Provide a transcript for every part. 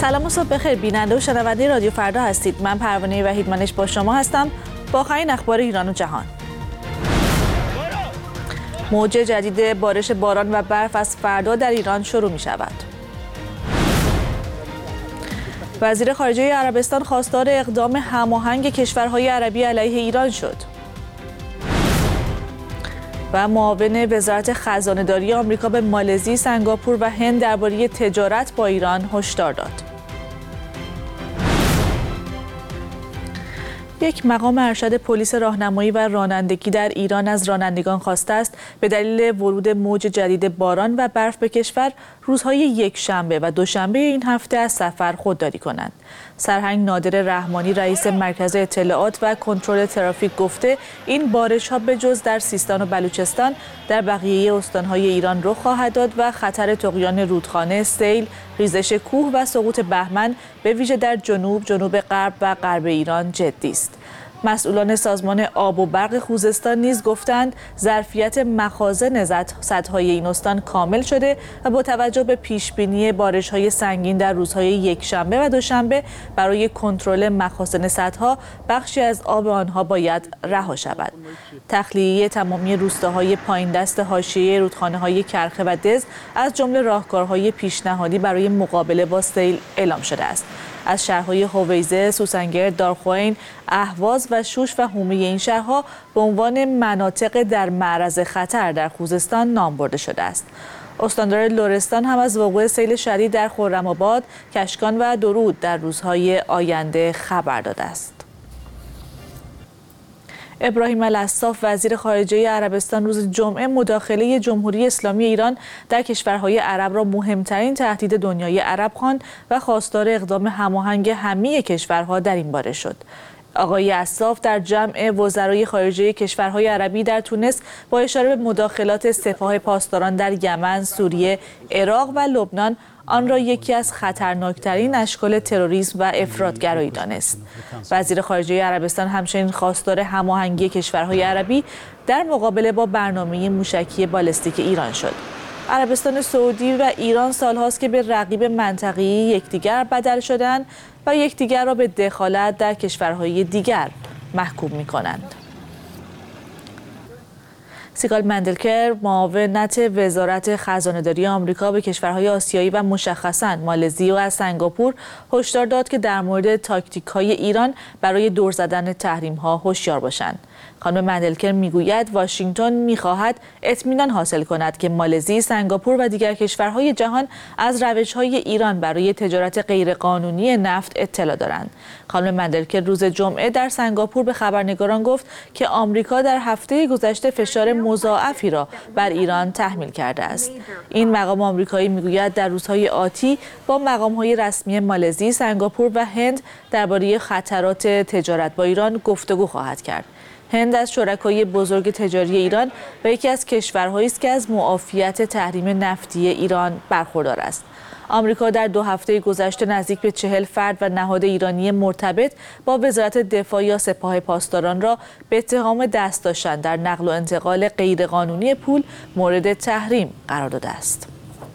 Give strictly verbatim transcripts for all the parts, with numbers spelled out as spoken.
سلام و صبح بخیر بیننده و شنونده رادیو فردا هستید. من پروانه وحیدمنش با شما هستم با آخرین اخبار ایران و جهان. موج جدید بارش باران و برف از فردا در ایران شروع می شود. وزیر خارجه عربستان خواستار اقدام هماهنگ کشورهای عربی علیه ایران شد. و معاون وزارت خزانه‌داری آمریکا به مالزی، سنگاپور و هند درباره تجارت با ایران هشدار داد. یک مقام ارشد پلیس راهنمایی و رانندگی در ایران از رانندگان خواسته است به دلیل ورود موج جدید باران و برف به کشور روزهای یک شنبه و دوشنبه این هفته از سفر خودداری کنند. سرهنگ نادر رحمانی رئیس مرکز اطلاعات و کنترل ترافیک گفته این بارش‌ها به جز در سیستان و بلوچستان در بقیه استان‌های ایران رخ خواهد داد و خطر طغیان رودخانه، سیل، ریزش کوه و سقوط بهمن به ویژه در جنوب، جنوب غرب و غرب ایران جدی است. مسئولان سازمان آب و برق خوزستان نیز گفتند ظرفیت مخازن سدهای این استان کامل شده و با توجه به پیشبینی بارش‌های سنگین در روزهای یکشنبه و دوشنبه برای کنترل مخازن سدها بخشی از آب آنها باید رها شود. تخلیه تمامی روستاهای پایین دست حاشیه رودخانه‌های کرخه و دز از جمله راهکارهای پیشنهادی برای مقابله با سیل اعلام شده است. از شهرهای هویزه، سوسنگرد، دارخوین، اهواز و شوش و حومه این شهرها به عنوان مناطق در معرض خطر در خوزستان نام برده شده است. استاندار لرستان هم از وقوع سیل شدید در خرم‌آباد، کشکان و درود در روزهای آینده خبر داده است. ابراهیم الاصاف وزیر خارجه عربستان روز جمعه مداخله جمهوری اسلامی ایران در کشورهای عرب را مهمترین تهدید دنیای عرب خواند و خواستار اقدام هماهنگ همه کشورها در این باره شد. آقای اصاف در جمع وزرای خارجه کشورهای عربی در تونس با اشاره به مداخلات سپاه پاسداران در یمن، سوریه، عراق و لبنان آن را یکی از خطرناکترین اشکال تروریسم و افراطگرایی دانست. وزیر خارجه عربستان همچنین خواستار هماهنگی کشورهای عربی در مقابله با برنامه موشکی بالستیک ایران شد. عربستان سعودی و ایران سالهاست که به رقیب منطقه‌ای یکدیگر بدل شدند و یکدیگر را به دخالت در کشورهای دیگر محکوم می‌کنند. سیگال مندلکر معاونت وزارت خزانه‌داری آمریکا به کشورهای آسیایی و مشخصاً مالزی و از سنگاپور هشدار داد که در مورد تاکتیک‌های ایران برای دور زدن تحریم‌ها هوشیار باشند. خانم مندلکر میگوید واشنگتن میخواهد اطمینان حاصل کند که مالزی، سنگاپور و دیگر کشورهای جهان از روش‌های ایران برای تجارت غیرقانونی نفت اطلاع دارند. خانم مندلکر روز جمعه در سنگاپور به خبرنگاران گفت که آمریکا در هفته گذشته فشار مضاعفی را بر ایران تحمیل کرده است. این مقام آمریکایی میگوید در روزهای آتی با مقام‌های رسمی مالزی، سنگاپور و هند درباره خطرات تجارت با ایران گفتگو خواهد کرد. هند از شرکای بزرگ تجاری ایران و یکی از کشورهایی است که از معافیت تحریم نفتی ایران برخوردار است. آمریکا در دو هفته گذشته نزدیک به چهل فرد و نهاد ایرانی مرتبط با وزارت دفاع یا سپاه پاسداران را به اتهام دست داشتن در نقل و انتقال غیرقانونی پول مورد تحریم قرار داده است.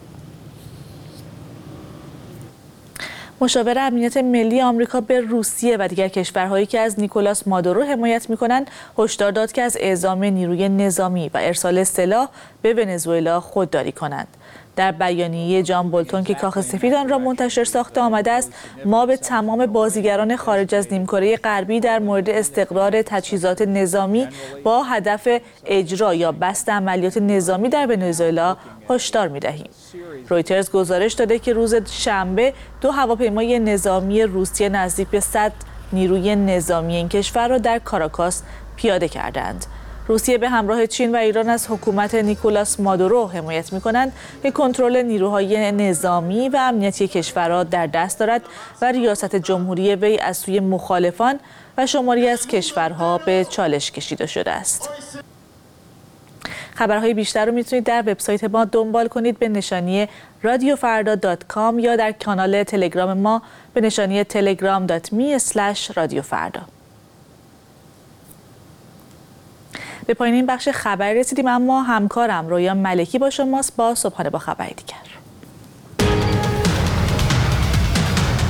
مشاور امنیت ملی آمریکا به روسیه و دیگر کشورهایی که از نیکولاس مادورو حمایت می‌کنند هشدار داد که از اعزام نیروی نظامی و ارسال سلاح به ونزوئلا خودداری کنند. در بیانیه جان بولتون که کاخ سفید آن را منتشر ساخته آمده است، ما به تمام بازیگران خارج از نیمکره غربی در مورد استقرار تجهیزات نظامی با هدف اجرا یا بسط عملیات نظامی در ونزوئلا هشدار می‌دهیم. رویترز گزارش داده که روز شنبه دو هواپیمای نظامی روسیه نزدیک به صد نیروی نظامی این کشور را در کاراکاس پیاده کردند. روسیه به همراه چین و ایران از حکومت نیکولاس مادورو حمایت می‌کنند که کنترل نیروهای نظامی و امنیتی کشور را در دست دارد و ریاست جمهوری وی از سوی مخالفان و شماری از کشورها به چالش کشیده شده است. خبرهای بیشتر رو میتونید در وبسایت ما دنبال کنید به نشانی رادیو فردا دات کام یا در کانال تلگرام ما به نشانی تلگرام دات می اسلش رادیو فردا. به پایان این بخش خبری رسیدیم، اما همکارم رویا ملکی با شماست با صبحانه با خبری دیگر.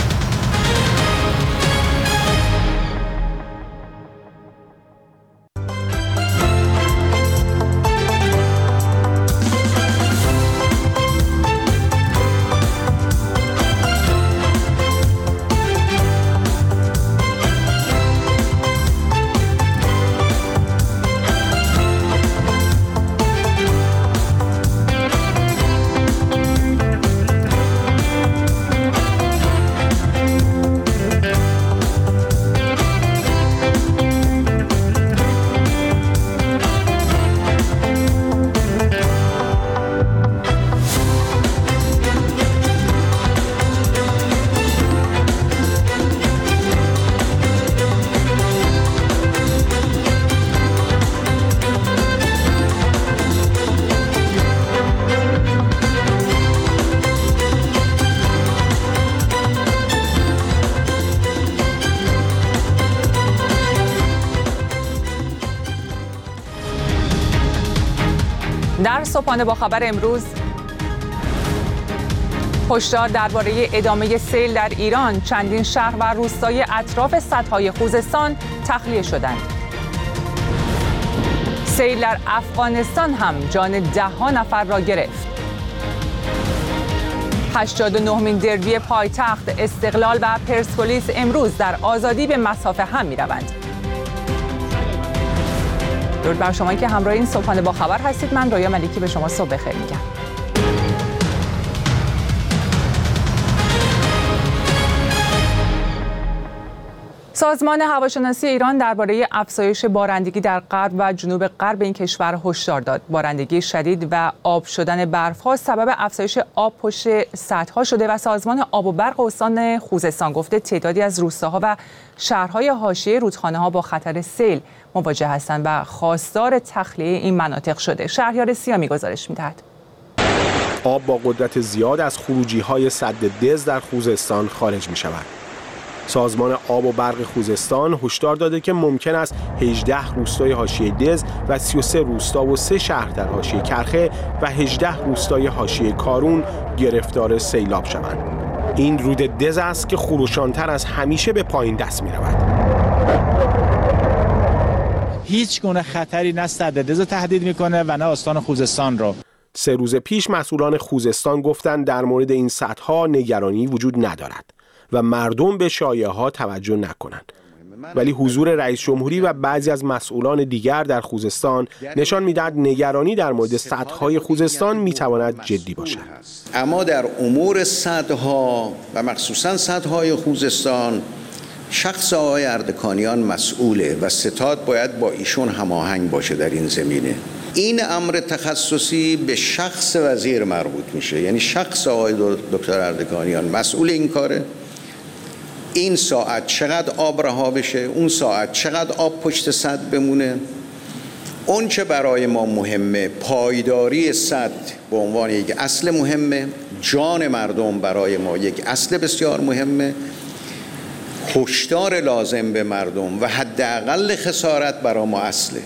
در صبحانه با خبر امروز، هشدار درباره ادامه سیل در ایران، چندین شهر و روستای اطراف سدهای خوزستان تخلیه شدند. سیل در افغانستان هم جان ده ها نفر را گرفت. هشتاد و نهمین دربی پایتخت، استقلال و پرسپولیس امروز در آزادی به مصاف هم می روند. درود بر شما که همراه این صبحانه با خبر هستید. من رویا ملیکی به شما صبح بخیر میگم. سازمان هواشناسی ایران درباره افزایش بارندگی در غرب و جنوب غرب این کشور هشدار داد. بارندگی شدید و آب شدن برف‌ها سبب افزایش آب پشت سدها شده و سازمان آب و برق استان خوزستان گفته تعدادی از روستاها و شهرهای حاشیه رودخانه‌ها با خطر سیل مواجه هستند و خواستار تخلیه این مناطق شده. شهریار سیامی گزارش می‌دهد. آب با قدرت زیاد از خروجی‌های سد دز در خوزستان خارج می‌شود. سازمان آب و برق خوزستان هشدار داده که ممکن است هجده روستای حاشیه دز و سی و سه روستا و سه شهر در حاشیه کرخه و هجده روستای حاشیه کارون گرفتار سیلاب شوند. این رود دز است که خروشان‌تر از همیشه به پایین دست می‌رود. هیچ گونه خطری نه سد دز رو تهدید می‌کنه و نه استان خوزستان رو. سه روز پیش مسئولان خوزستان گفتند در مورد این سدها نگرانی وجود ندارد و مردم به شایعه‌ها توجه نکنند. ولی حضور رئیس جمهوری و بعضی از مسئولان دیگر در خوزستان نشان می‌دهد نگرانی در مورد سدهای خوزستان می‌تواند جدی باشد. اما در امور سدها و مخصوصاً سدهای خوزستان شخص آقای اردکانیان مسئوله و ستاد باید با ایشون هماهنگ باشه در این زمینه. این امر تخصصی به شخص وزیر مربوط میشه، یعنی شخص آقای دکتر اردکانیان مسئول این کاره. این ساعت چقدر آب رها بشه، اون ساعت چقدر آب پشت سد بمونه. اون چه برای ما مهمه، پایداری سد به عنوان یک اصل مهمه، جان مردم برای ما یک اصل بسیار مهمه، هشدار لازم به مردم و حداقل خسارت برای ما اصله.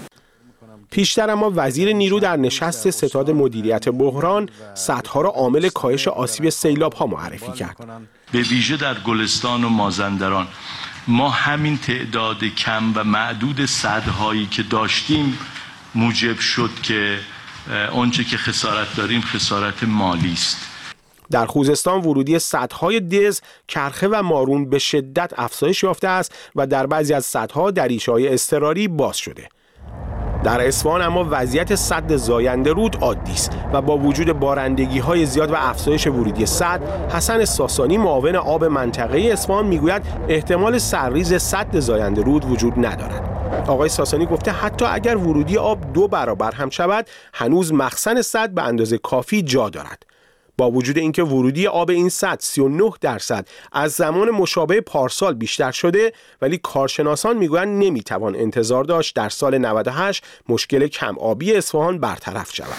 پیشتر اما وزیر نیرو در نشست ستاد مدیریت بحران سدها را عامل کاهش آسیب سیلاب ها معرفی کرد. به ویژه در گلستان و مازندران ما همین تعداد کم و معدود سدهایی که داشتیم موجب شد که آنچه که خسارت داریم خسارت مالی است. در خوزستان ورودی سدهای دز، کرخه و مارون به شدت افزایش یافته است و در بعضی از سدها دریچه‌های اضطراری باز شده. در اصفهان اما وضعیت سد زاینده رود عادی است و با وجود بارندگی‌های زیاد و افزایش ورودی سد، حسن ساسانی معاون آب منطقه اصفهان میگوید احتمال سرریز سد زاینده رود وجود ندارد. آقای ساسانی گفته حتی اگر ورودی آب دو برابر هم شود، هنوز مخزن سد به اندازه کافی جا دارد. با وجود اینکه ورودی آب این سد سی و نه درصد از زمان مشابه پارسال بیشتر شده، ولی کارشناسان میگویند نمیتوان انتظار داشت در سال نود و هشت مشکل کم آبی اصفهان برطرف شود.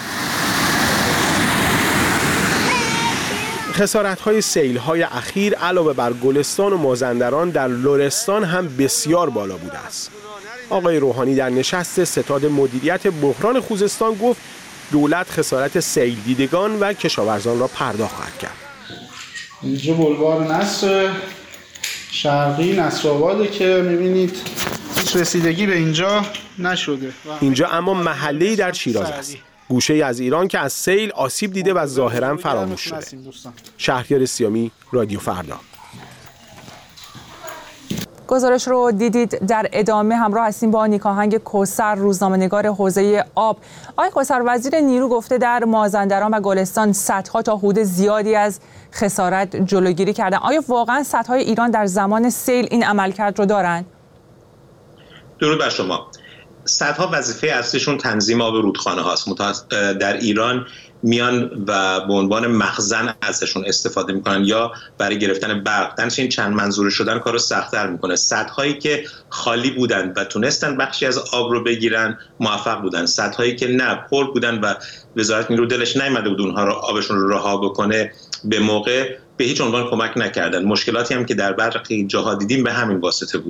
خسارت‌های سیل‌های اخیر علاوه بر گلستان و مازندران در لرستان هم بسیار بالا بوده است. آقای روحانی در نشست ستاد مدیریت بحران خوزستان گفت دولت خسارت سیل دیدگان و کشاورزان را پرداخت خواهد کرد. اینجا بلوار نصر شرقی نصرآباده که می‌بینید هیچ رسیدگی به اینجا نشده. اینجا اما محله‌ای در شیراز است. گوشه‌ای از ایران که از سیل آسیب دیده و ظاهراً فراموش شده. شهریار سیامی، رادیو فردا. گزارش رو دیدید. در ادامه همراه هستیم با نیکاهنگ کوثر، روزنامه‌نگار حوزه آب. آقای کوثر، وزیر نیرو گفته در مازندران و گلستان سدها تا حدود زیادی از خسارت جلوگیری کردن. آیا واقعا سدهای ایران در زمان سیل این عملکرد رو دارند؟ درود بر شما. سدها وظیفه اصلیشون تنظیم آب رودخانه هاست. در ایران میان و به عنوان مخزن ازشون استفاده میکنن یا برای گرفتن برق. درنچه این چند منظوره شدن کارو سخت‌تر میکنه. سدهایی که خالی بودن و تونستن بخشی از آب رو بگیرن موفق بودن. سدهایی که نه پر بودن و وزارت نیرو دلش نیامده بود اونها رو آبشون رو رها بکنه به موقع، به هیچ عنوان کمک نکردن. مشکلاتی هم که در برخی جاها دیدیم به همین واسطه بود.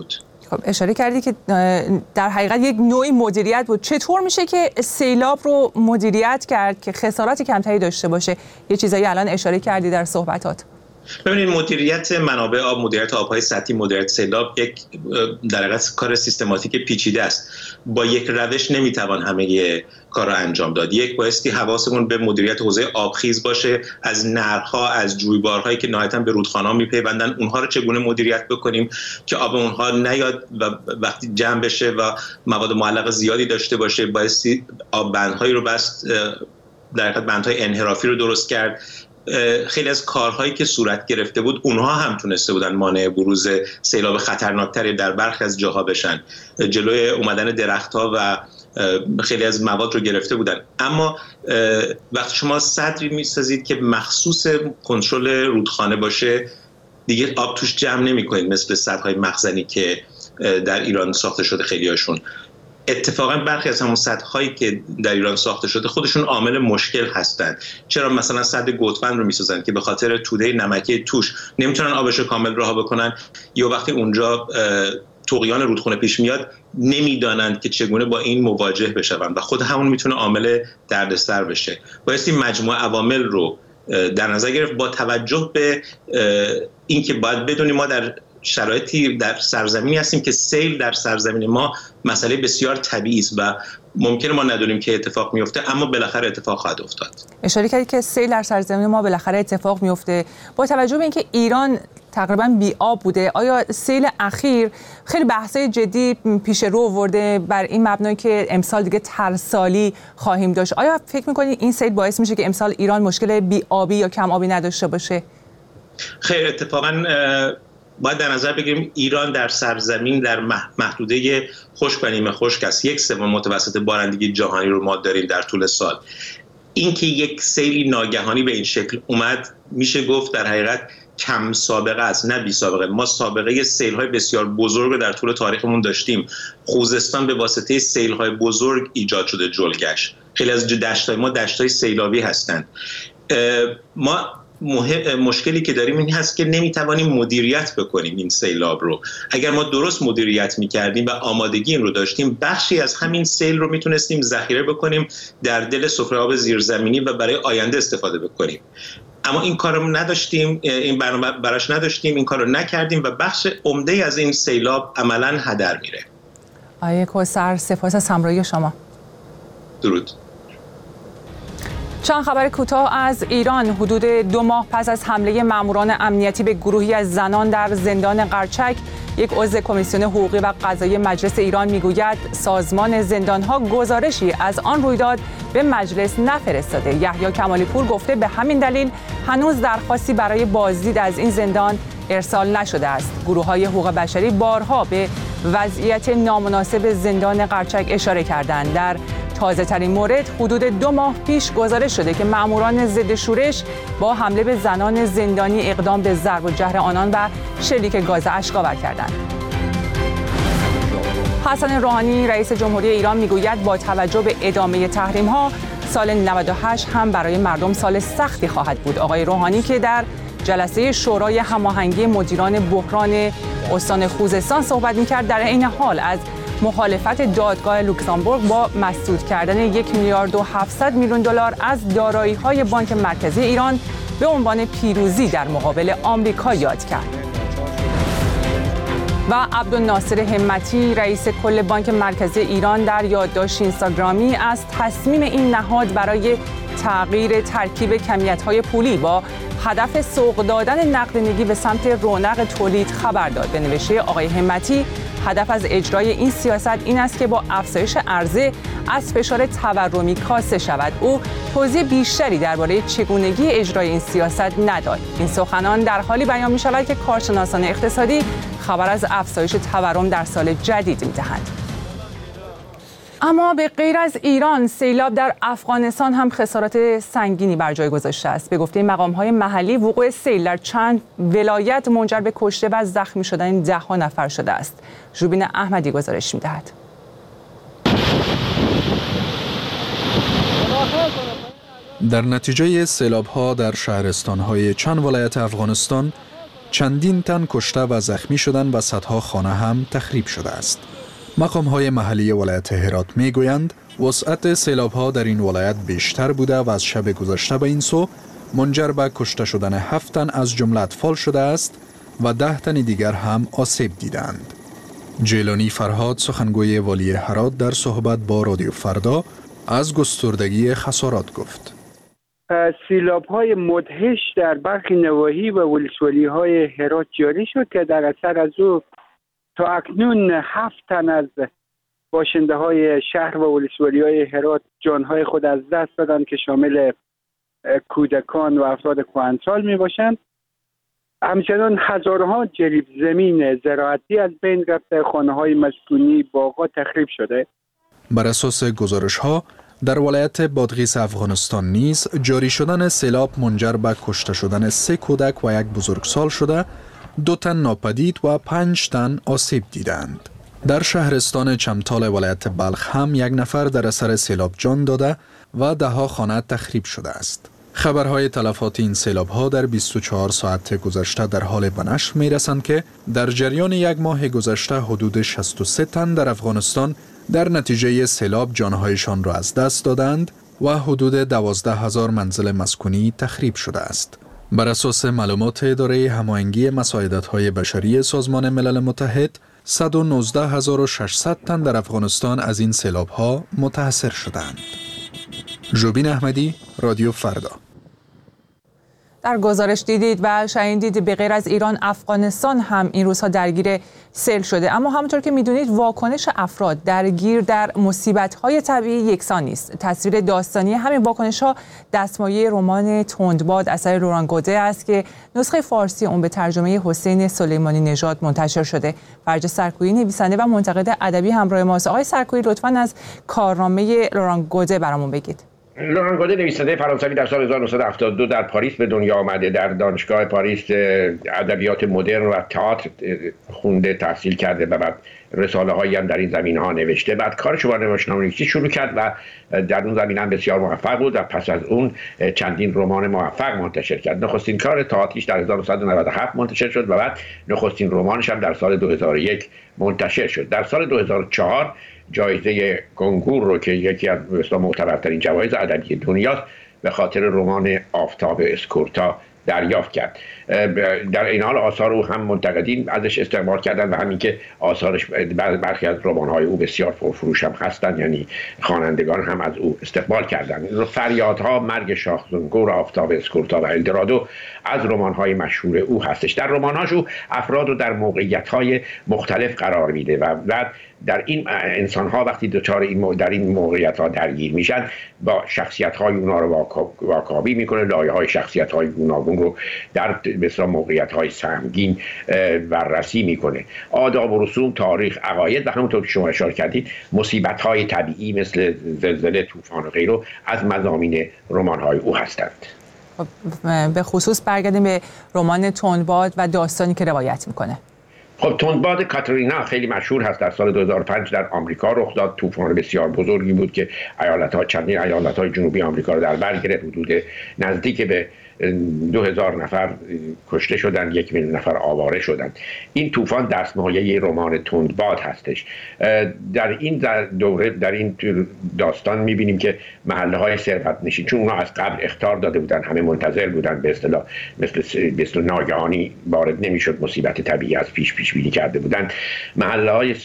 خب اشاره کردی که در حقیقت یک نوعی مدیریت بود. چطور میشه که سیلاب رو مدیریت کرد که خسارات کمتری داشته باشه؟ یه چیزایی الان اشاره کردی در صحبتات. ببینید مدیریت منابع آب، مدیریت آب‌های سطحی، مدیریت سیلاب یک در حقیقت کار سیستماتیک پیچیده است. با یک روش نمیتوان همه کار را انجام داد. یک بایستی حواسمون به مدیریت حوزه آبخیز باشه، از نهرها، از جویبارهایی که نهایتاً به رودخانه‌ها میپیوندن، اونها رو چگونه مدیریت بکنیم که آب اونها نیاد و وقتی جمع بشه و مواد معلق زیادی داشته باشه. بایستی آب بندهایی رو بست، در حقیقت بندهای انحرافی رو درست کرد. خیلی از کارهایی که صورت گرفته بود اونها هم تونسته بودن مانع بروز سیلاب خطرناکتری در برخی از جاها بشن، جلوی اومدن درختها و خیلی از مواد رو گرفته بودن. اما وقتی شما سدری میسازید که مخصوص کنترل رودخانه باشه، دیگه آب توش جمع نمی‌کنید مثل سدهای مخزنی که در ایران ساخته شده خیلی هاشون. اتفاقا برخی از همون سدهایی که در ایران ساخته شده خودشون عامل مشکل هستند. چرا مثلا سد گوتفند رو میسازن که به خاطر توده نمکی توش نمیتونن آبش رو کامل رها بکنن، یا وقتی اونجا طغیان رودخونه پیش میاد نمیدانند که چگونه با این مواجه بشون و خود همون میتونه عامل دردسر بشه. بایستی مجموعه عوامل رو در نظر گرفت با توجه به اینکه باید بدونیم ما در شرایطی در سرزمینی هستیم که سیل در سرزمین ما مسئله بسیار طبیعی است و ممکنه ما ندونیم که اتفاق میفته، اما بالاخره اتفاق خواهد افتاد. اشاره کردید که سیل در سرزمین ما بالاخره اتفاق میفته. با توجه به اینکه ایران تقریبا بی آب بوده، آیا سیل اخیر خیلی بحث‌های جدی پیش رو آورده بر این مبنای که امسال دیگه ترسالی خواهیم داشت؟ آیا فکر می‌کنید این سیل باعث میشه که امسال ایران مشکل بی آبی یا کم آبی نداشته باشه؟ خیر، اتفاقاً باید در نظر بگیریم ایران در سرزمین در محدوده خشک و نیمه خشک است. یک سوم متوسط بارندگی جهانی رو ما داریم در طول سال. اینکه یک سیلی ناگهانی به این شکل اومد میشه گفت در حقیقت کم سابقه است، نه بی سابقه. ما سابقه سیل‌های بسیار بزرگ رو در طول تاریخمون داشتیم. خوزستان به واسطه سیل‌های بزرگ ایجاد شده جلگش. خیلی از دشت‌های ما دشت‌های سیلابی هستند. ما مشکلی که داریم این هست که نمیتوانیم مدیریت بکنیم این سیلاب رو. اگر ما درست مدیریت میکردیم و آمادگی این رو داشتیم، بخشی از همین سیل رو میتونستیم ذخیره بکنیم در دل سفره آب زیرزمینی و برای آینده استفاده بکنیم. اما این کار رو نداشتیم، این برنامه براش نداشتیم، این کار رو نکردیم و بخش عمده از این سیلاب عملاً هدر میره. آقای کوثر، سپاس از همراهی شما. درود. چند خبر کوتاه از ایران. حدود دو ماه پس از حمله ماموران امنیتی به گروهی از زنان در زندان قرچک، یک عضو کمیسیون حقوقی و قضایی مجلس ایران میگوید سازمان زندانها گزارشی از آن رویداد به مجلس نفرستاده. یحیی کمالی پور گفته به همین دلیل هنوز درخواستی برای بازدید از این زندان ارسال نشده است. گروه‌های حقوق بشری بارها به وضعیت نامناسب زندان قرچک اشاره کردند. در تازه ترین مورد حدود دو ماه پیش گزارش شده که ماموران ضد شورش با حمله به زنان زندانی اقدام به ضرب و جرح آنان و شلیک گاز اشک‌آور کردند. حسن روحانی رئیس جمهوری ایران میگوید با توجه به ادامه تحریم‌ها سال نود و هشت هم برای مردم سال سختی خواهد بود. آقای روحانی که در جلسه شورای هماهنگی مدیران بحران استان خوزستان صحبت می‌کرد، در عین حال از مخالفت دادگاه لوکزامبورگ با مسدود کردن یک میلیارد و هفتصد میلیون دلار از دارایی‌های بانک مرکزی ایران به عنوان پیروزی در مقابل آمریکا یاد کرد. و عبدالناصر همتی رئیس کل بانک مرکزی ایران در یادداشت اینستاگرامی از تصمیم این نهاد برای تغییر ترکیب کمیت‌های پولی با هدف سوق دادن نقدینگی به سمت رونق تولید خبر داد. به نوشته آقای همتی، هدف از اجرای این سیاست این است که با افزایش عرضه از فشار تورمی کاسته شود. او توضیح بیشتری درباره چگونگی اجرای این سیاست نداد. این سخنان در حالی بیان می شود که کارشناسان اقتصادی خبر از افزایش تورم در سال جدید می دهند. اما به غیر از ایران، سیلاب در افغانستان هم خسارات سنگینی بر جای گذاشته است. به گفته مقام‌های محلی، وقوع سیل در چند ولایت منجر به کشته و زخمی شدن ده‌ها نفر شده است. ژوبین احمدی گزارش می‌دهد. در نتیجه سیلاب‌ها در شهرستان‌های چند ولایت افغانستان، چندین تن کشته و زخمی شدند و صدها خانه هم تخریب شده است. مقام‌های محلی ولایت هرات می‌گویند وسعت سیلاب‌ها در این ولایت بیشتر بوده و از شب گذشته به این سو منجر به کشته شدن هفت تن از جمله اطفال شده است و ده تن دیگر هم آسیب دیدند. جیلانی فرهاد سخنگوی والی هرات در صحبت با رادیو فردا از گستردگی خسارات گفت. سیلاب‌های مدهش در برخی نواحی و ولسوالی‌های هرات جاری شد که در اثر از او تا اکنون هفت تن از باشنده‌های شهر و ولسوالی‌های هرات جان‌های خود از دست دادند که شامل کودکان و افراد کهنسال می‌باشند. همچنان هزارها جریب زمین زراعتی از بین رفته، خانه‌های مسکونی، باغ‌ها تخریب شده. بر اساس گزارش‌ها در ولایت بادغیس افغانستان نیز جاری شدن سیلاب منجر به کشته شدن سه کودک و یک بزرگسال شده، دو تن ناپدید و پنج تن آسیب دیدند. در شهرستان چمتال ولایت بلخ هم یک نفر در اثر سیلاب جان داده و ده ها خانه تخریب شده است. خبرهای تلفات این سیلاب‌ها در بیست و چهار ساعت گذشته در حال به نشر می‌رسند که در جریان یک ماه گذشته حدود شصت و سه تن در افغانستان در نتیجه سیلاب جانهایشان را از دست دادند و حدود دوازده هزار منزل مسکونی تخریب شده است. بر اساس معلومات اداره هماهنگی مساعدت‌های بشری سازمان ملل متحد، صد و نوزده هزار و ششصد تن در افغانستان از این سیلاب‌ها متاثر شدند. ژوبین احمدی، رادیو فردا. در گزارش دیدید و شنیدید به غیر از ایران، افغانستان هم این روزها درگیر سیل شده، اما همونطور که میدونید واکنش افراد درگیر در مصیبت‌های طبیعی یکسان نیست. تصویر داستانی همین واکنش‌ها دستمایه رمان تندباد اثر لوران گوده است که نسخه فارسی اون به ترجمه حسین سلیمانی نژاد منتشر شده. فرج سرکویی نویسنده و منتقد ادبی همراه ماست. آقای سرکویی لطفاً از کارنامه لوران گوده برامون بگید. لوران گوده نویسنده فرانسوی در سال هزار و نهصد و هفتاد و دو در پاریس به دنیا آمده. در دانشگاه پاریس ادبیات مدرن و تئاتر خونده، تحصیل کرده و بعد رساله هایی هم در این زمینه ها نوشته. بعد کارش با نمایشنامه‌نویسی شروع کرد و در اون زمینه هم بسیار موفق بود و پس از اون چندین رمان موفق منتشر کرد. نخستین کار تئاتریش در هزار و نهصد و نود و هفت منتشر شد و بعد نخستین رمانش هم در سال دو هزار و یک منتشر شد. در سال دو هزار و چهار جایزه کنکور رو که یکی از معتبرترین جوایز ادبی دنیاست به خاطر رمان آفتاب اسکورتا دریافت کرد. در این حال آثار او هم منتقدین ازش استقبال کردن و همین که آثارش برخی از رمان‌های او بسیار پرفروش هم هستند، یعنی خوانندگان هم از او استقبال کردند. فریادها، مرگ شاه زنگور، آفتاب اسکورتا و الدرادو از رمان‌های مشهور او هستش. در رمان‌هاش او افراد رو در موقعیت‌های مختلف قرار میده و بعد در این انسان‌ها وقتی دچار این در این موقعیت‌ها درگیر میشن با شخصیت‌های اونها رو واکاوی میکنه، لایه‌های شخصیت‌های گوناگون رو در مثلا موقعیت‌های سهمگین بررسی میکنه. آداب و رسوم، تاریخ، عقاید و همونطور که شما اشاره کردید مصیبت‌های طبیعی مثل زلزله، طوفان و غیره از مضامین رمان‌های او هستند. به خصوص برگردیم به رمان تندباد و داستانی که روایت میکنه. خب تندباد کاترینا خیلی مشهور هست. در سال دو هزار و پنج در آمریکا رخ داد. طوفان بسیار بزرگی بود که ایالت‌ها چندین ایالت‌های جنوبی آمریکا رو در بر گرفت. حدود نزدیک به دو هزار نفر کشته شدند، یک میلیون نفر آواره شدند. این طوفان دستمایه رمان تندباد هستش. در این دوره در این داستان می‌بینیم که محله‌های ثروت‌نشین، چون اونا از قبل اخطار داده بودن، همه منتظر بودن، به اصطلاح مثل به اصطلاح ناگهانی وارد نمی‌شد، مصیبت طبیعی از پیش پیش بینی کرده بودن. محله‌های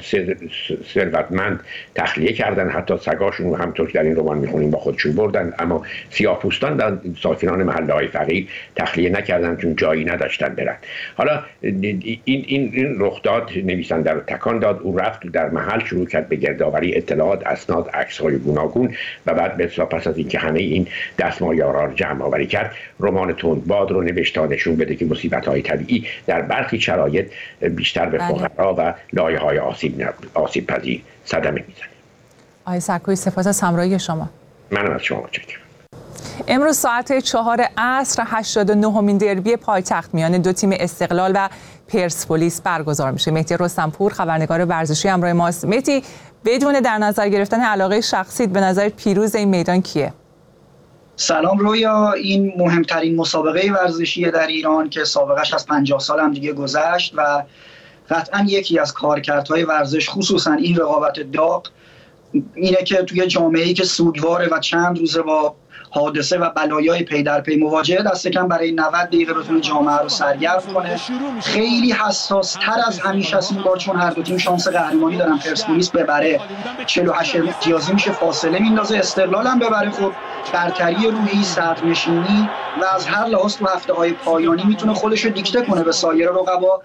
ثروتمند تخلیه کردن، حتی سگاشون رو همونطور که در این رمان می‌خونیم با خودشون بردن، اما سیاه‌پوستان و ساکنان محل های فقیر تخلیه نکردن چون جایی نداشتن برن. حالا این این این رخ داد نویسنده رو تکان داد. او رفت در محل شروع کرد به گردآوری اطلاعات، اسناد، عکس‌های گوناگون و بعد به پس از اینکه همه این دستمایه‌ها رو جمع آوری کرد، رمان تندباد رو نوشت تا نشون بده که مصیبت‌های طبیعی در برخی شرایط بیشتر به فقرا و لایه‌های آسیب آسیب پذیر صدمه میزنه. آقای سرکویی سپاس از همراهی شما. منم از شما متشکرم. امروز ساعت چهار عصر هشتاد و نهمین دربی پایتخت میان دو تیم استقلال و پرسپولیس برگزار میشه. مهدی رستمپور خبرنگار ورزشی همراه ماست. مهدی، بدون در نظر گرفتن علاقه شخصیت به نظر پیروز این میدان کیه؟ سلام رویا، این مهمترین مسابقه ورزشی در ایران که سابقش از پنجاه سال هم دیگه گذشت و قطعا یکی از کارکردهای ورزش خصوصا این رقابت داغ اینه که توی جامعه‌ای که سوگواره و چند روزه با حادثه و بلایای پی در پی مواجهه، دست کم برای نود دقیقه بتونه جامعه رو سرگرم کنه. خیلی حساس تر از همیشه است این بار، چون هر دو تیم شانس قهرمانی دارن. پرسپولیس ببره چهل و هشت امتیازی میشه، فاصله میندازه. استقلال هم ببره، خب برتری روحی، صدرنشینی و از هر لحاظ تو هفته‌های پایانی میتونه خودش رو دیکته کنه به سایر رقبا.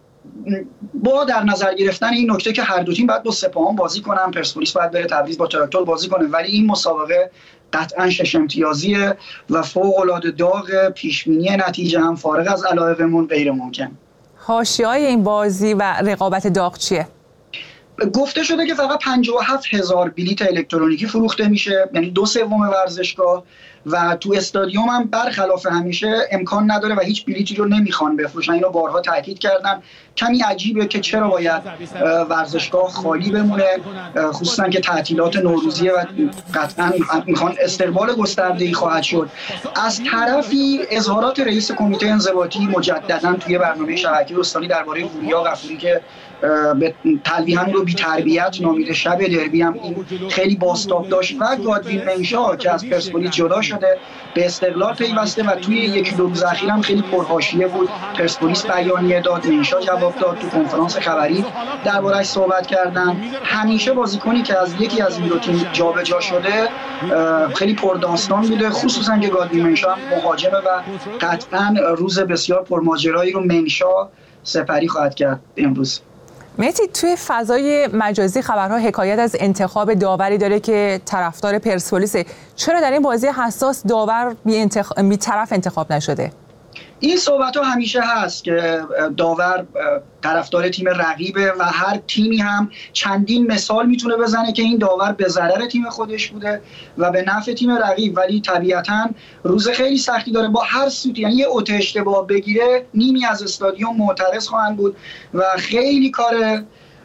با در نظر گرفتن این نکته که هر دو تیم باید با سپاهان بازی کنن، پرسپولیس باید بره تبریز با تراکتور بازی کنه، ولی این مسابقه قطعا شش امتیازیه و فوق العاده داغ. پیشبینی نتیجه هم فارغ از علایقمون غیر ممکن. حاشیه‌های این بازی و رقابت داغ چیه؟ گفته شده که فقط پنجاه و هفت هزار بلیت الکترونیکی فروخته میشه، یعنی دو سوم ورزشگاه، و تو استادیوم هم برخلاف همیشه امکان نداره و هیچ بلیتی رو نمیخوان بفروشن. اینو بارها تاکید کردن. کمی عجیبه که چرا باید ورزشگاه خالی بمونه، خصوصا که تعطیلات نوروزیه و قطعا میخوان استقبال گسترده‌ای خواهد شد. از طرفی اظهارات رئیس کمیته انضباطی مجددا توی برنامه شبکه استانی درباره وریا غفوری که به تلویحاً رو بی تربیت نامیده، شب دربی هم این خیلی بازتاب داشت، و گادوین منشا که از پرسپولیس جدا شده به استقلال پیوسته و توی یکی دو روز اخیر هم خیلی پرحاشیه بود. پرسپولیس بیانیه داد، منشا جواب داد، تو کنفرانس خبری درباره‌اش صحبت کردن. همیشه بازیکنی که از یکی از این دو تیم جابجا شده خیلی پرداستان بوده، خصوصا که گادوین منشا هم مهاجمه و قطعاً روز بسیار پرماجرایی رو منشا سپری خواهد کرد امروز. مهدی، توی فضای مجازی خبرها حکایت از انتخاب داوری داره که طرفدار پرسپولیسه. چرا در این بازی حساس داور بی, انتخ... بی طرف انتخاب نشده؟ این صحبت ها همیشه هست که داور طرفدار تیم رقیبه و هر تیمی هم چندین مثال میتونه بزنه که این داور به ضرر تیم خودش بوده و به نفع تیم رقیب، ولی طبیعتاً روز خیلی سختی داره با هر سوتی. یعنی یه اوت اشتباه بگیره نیمی از استادیوم معترض خواهند بود و خیلی کار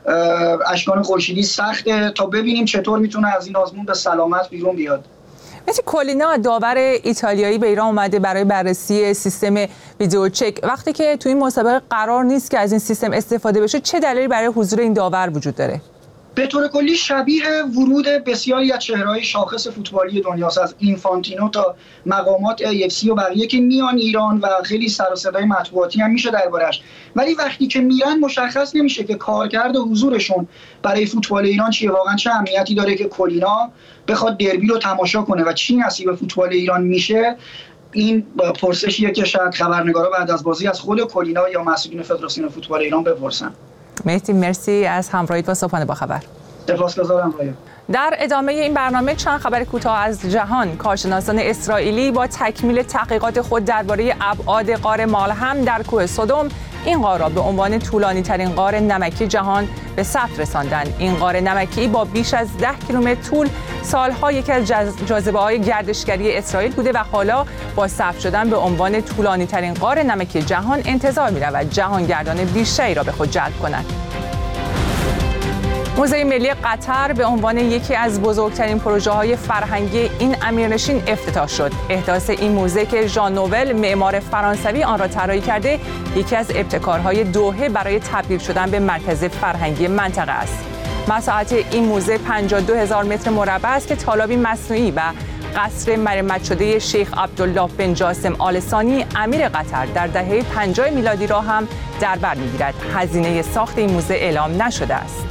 اشکان خورشیدی سخته تا ببینیم چطور میتونه از این آزمون به سلامت بیرون بیاد. مثل کولینا داور ایتالیایی به ایران اومده برای بررسی سیستم ویدیو چک. وقتی که تو این مسابقه قرار نیست که از این سیستم استفاده بشه، چه دلیلی برای حضور این داور وجود داره؟ به طور کلی شبیه ورود بسیاری از چهره‌های شاخص فوتبالی دنیاست، از اینفانتینو تا مقامات ای اف سی و بقیه که میان ایران و خیلی سر و صدای مطبوعاتی هم میشه دربارش، ولی وقتی که میرن مشخص نمیشه که کارکرد حضورشون برای فوتبال ایران چیه. واقعا چه اهمیتی داره که کولینا بخواد دربی رو تماشا کنه و چی نصیب فوتبال ایران میشه؟ این پرسشیه که شاید خبرنگارا بعد از بازی از خود کولینا یا مسئولین فدراسیون فوتبال ایران بپرسن. مهدی، مرسی از همراهیت با صبحانه با خبر. سپاسگزارم رویا. در ادامه این برنامه چند خبر کوتاه از جهان. کارشناسان اسرائیلی با تکمیل تحقیقات خود درباره ابعاد غار مالهم در کوه سدوم، این غار را به عنوان طولانی ترین غار نمکی جهان به ثبت رساندند. این غار نمکی با بیش از ده کیلومتر طول سالها یکی از جاذبه‌های گردشگری اسرائیل بوده و حالا با ثبت شدن به عنوان طولانی ترین غار نمکی جهان انتظار می‌رود جهانگردان بیشتری را به خود جلب کند. موزه ملی قطر به عنوان یکی از بزرگترین پروژه‌های فرهنگی این امیرنشین افتتاح شد. احداث این موزه که ژان نوول معمار فرانسوی آن را طراحی کرده، یکی از ابتکارهای دوحه برای تبدیل شدن به مرکز فرهنگی منطقه است. مساحت این موزه پنجاه و دو هزار متر مربع است که تالابی مصنوعی و قصر مرمت شده شیخ عبدالله بن جاسم آل ثانی امیر قطر در دهه پنجاه میلادی را هم در بر می‌گیرد. هزینه ساخت این موزه اعلام نشده است.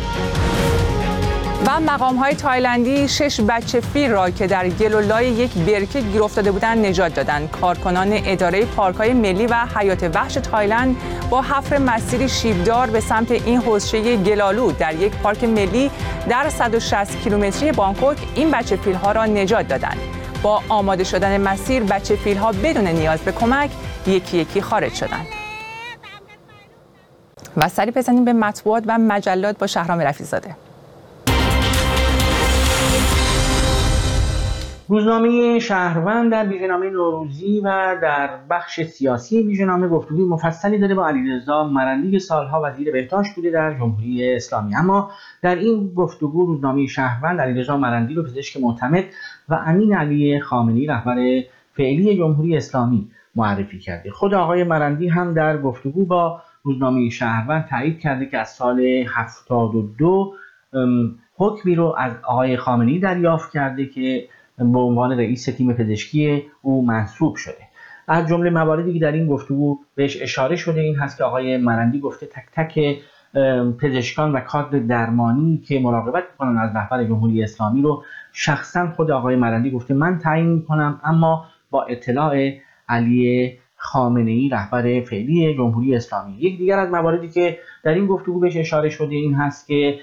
و مقام‌های تایلندی شش بچه فیل را که در گل و لای یک برکه گیر افتاده بودند نجات دادند. کارکنان اداره پارک‌های ملی و حیات وحش تایلند با حفر مسیری شیبدار به سمت این حوضچه گلالود در یک پارک ملی در صد و شصت کیلومتری بانکوک این بچه فیل‌ها را نجات دادند. با آماده شدن مسیر بچه فیل‌ها بدون نیاز به کمک یکی یکی خارج شدند. و سری بزنیم به مطبوعات و مجلات با شهرام رفیع‌زاده. روزنامه شهروند در ویژه‌نامه نوروزی و در بخش سیاسی ویژه‌نامه گفتگوی مفصلی داره با علیرضا مرندی که سالها وزیر بهداشت بوده در جمهوری اسلامی. اما در این گفتگو روزنامه شهروند علیرضا مرندی رو پزشک معتمد و امین علی خامنه‌ای رهبر فعلی جمهوری اسلامی معرفی کرده. خود آقای مرندی هم در گفتگو با روزنامه شهروند تایید کرده که از سال هفتاد و دو حکمی رو از آقای خامنه‌ای دریافت کرده که به عنوان رئیس تیم پزشکی او منصوب شده. از جمله مواردی که در این گفتگو بهش اشاره شده این هست که آقای مرندی گفته تک تک پزشکان و کادر درمانی که مراقبت می‌کنن از رهبر جمهوری اسلامی رو شخصا خود آقای مرندی گفته من تعیین می‌کنم، اما با اطلاع علی خامنه‌ای رهبر فعلی جمهوری اسلامی. یک دیگر از مواردی که در این گفتگو بهش اشاره شده این هست که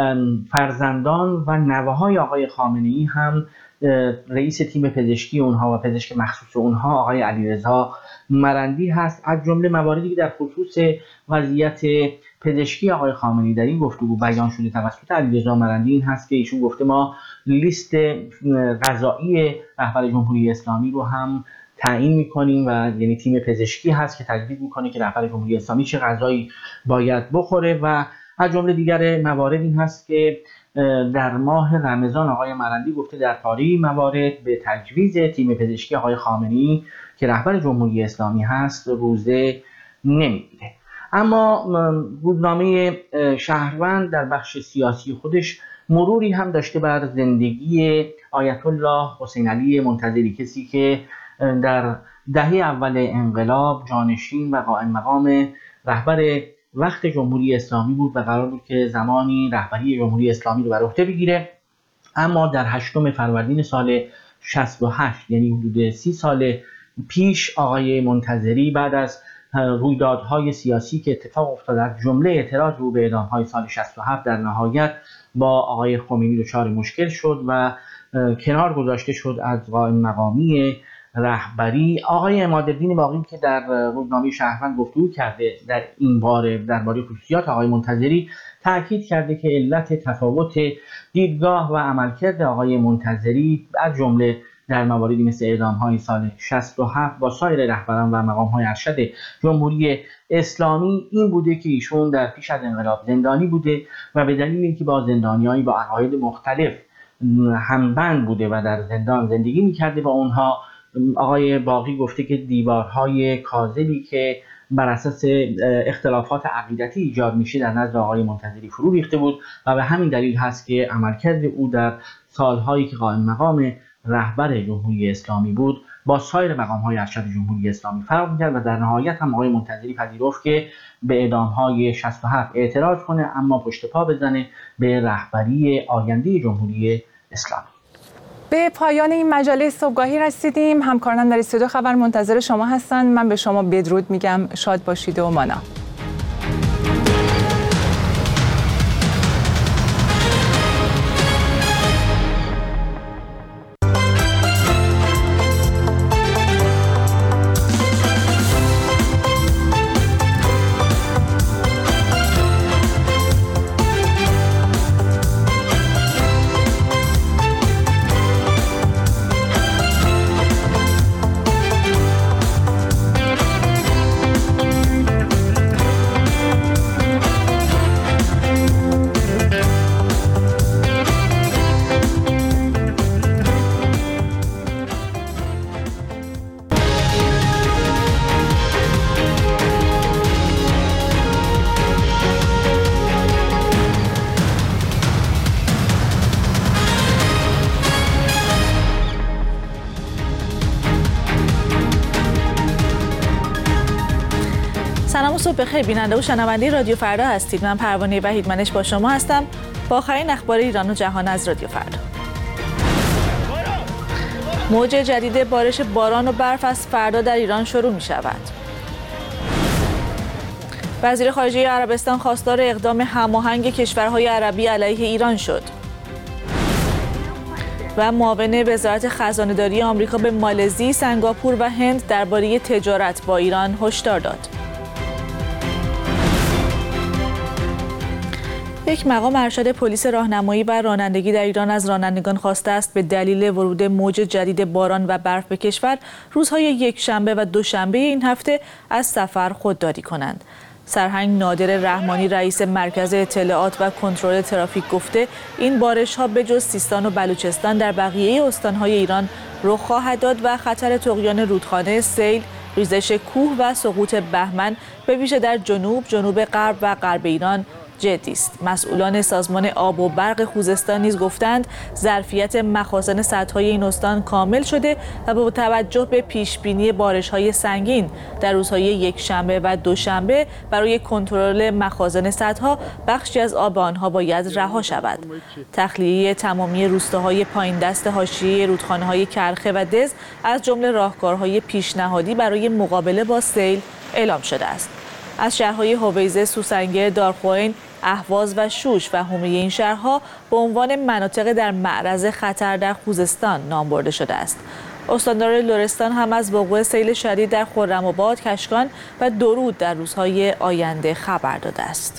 فرزندان و نوه‌های آقای خامنه‌ای هم رئیس تیم پزشکی اونها و پزشک مخصوص اونها آقای علیرضا مرندی هست. از جمله مواردی که در خصوص وضعیت پزشکی آقای خامنه‌ای در این گفتگو بیان شده توسط علیرضا مرندی این هست که ایشون گفته ما لیست غذایی رهبر جمهوری اسلامی رو هم تعیین می‌کنیم و یعنی تیم پزشکی هست که تجویز می‌کنه که رهبر جمهوری اسلامی چه غذایی باید بخوره. و از جمله دیگر موارد این هست که در ماه رمضان آقای مرندی گفته در پاره موارد به تجویز تیم پزشکی آقای خامنه‌ای که رهبر جمهوری اسلامی هست روزه نمیگیره. اما روزنامه شهروند در بخش سیاسی خودش مروری هم داشته بر زندگی آیت الله حسین علی منتظری، کسی که در دهه اول انقلاب جانشین و قائم مقام رهبر وقت جمهوری اسلامی بود و قرار بود که زمانی رهبری جمهوری اسلامی رو بر عهده بگیره، اما در هشتم فروردین سال شصت و هشت یعنی حدود سی سال پیش آقای منتظری بعد از رویدادهای سیاسی که اتفاق افتاد از جمله اعتراض رو به اعدام‌های سال شصت و هفت در نهایت با آقای خمینی دچار مشکل شد و کنار گذاشته شد از قائم مقامی رهبری. آقای عمادالدین باقی که در روزنامه شهروند گفتگو کرده در این باره درباره خصوصیات آقای منتظری تاکید کرده که علت تفاوت دیدگاه و عملکرد آقای منتظری از جمله در مواردی مثل اعدام‌های سال شصت و هفت با سایر رهبران و مقام‌های ارشد جمهوری اسلامی این بوده که ایشون در پیش از انقلاب زندانی بوده و به دلیل اینکه با زندانیانی با عقاید مختلف همبند بوده و در زندان زندگی می‌کرده با اونها، آقای باقی گفته که دیوارهای کاذبی که بر اساس اختلافات عقیدتی ایجاد میشه در نزد آقای منتظری فرو ریخته بود و به همین دلیل هست که عملکرد او در سالهایی که قائم مقام رهبر جمهوری اسلامی بود با سایر مقام‌های ارشد جمهوری اسلامی فرق می‌کرد و در نهایت هم آقای منتظری پذیرفت که به اعدام‌های شصت و هفت اعتراض کنه اما پشت پا بزنه به رهبری آینده جمهوری اسلامی. به پایان این مجله صبحگاهی رسیدیم. همکارانم در استودیو خبر منتظر شما هستند. من به شما بدرود میگم. شاد باشید و مانا. سلام و صبح بخیر بیننده و شنونده رادیو فردا هستید. من پروانه وحیدمنش با شما هستم با آخرین اخبار ایران و جهان از رادیو فردا. موج جدید بارش باران و برف از فردا در ایران شروع می شود. وزیر خارجه عربستان خواستار اقدام هماهنگ کشورهای عربی علیه ایران شد. و معاون وزارت خزانه‌داری آمریکا به مالزی، سنگاپور و هند درباره تجارت با ایران هشدار داد. یک مقام ارشد پلیس راهنمایی و رانندگی در ایران از رانندگان خواسته است به دلیل ورود موج جدید باران و برف به کشور روزهای یکشنبه و دوشنبه این هفته از سفر خودداری کنند. سرهنگ نادر رحمانی رئیس مرکز اطلاعات و کنترل ترافیک گفته این بارش‌ها به جز سیستان و بلوچستان در بقیه استان‌های ایران رخ خواهد داد و خطر طغیان رودخانه، سیل، ریزش کوه و سقوط بهمن به ویژه در جنوب، جنوب غرب و غرب ایران جدی است. مسئولان سازمان آب و برق خوزستان نیز گفتند ظرفیت مخازن سدهای این استان کامل شده و با توجه به پیشبینی بارش‌های سنگین در روزهای یکشنبه و دوشنبه برای کنترل مخازن سدها بخشی از آب آنها باید رها شود. تخلیه تمامی روستاهای پایین دست حاشیه رودخانه‌های کرخه و دز از جمله راهکارهای پیشنهادی برای مقابله با سیل اعلام شده است. از شهرهای هویزه، سوسنگر، دارخوئین، اهواز و شوش و حومه این شهرها به عنوان مناطق در معرض خطر در خوزستان نام برده شده است. استاندار لرستان هم از وقوع سیل شدید در خرم‌آباد، کشکان و درود در روزهای آینده خبر داده است.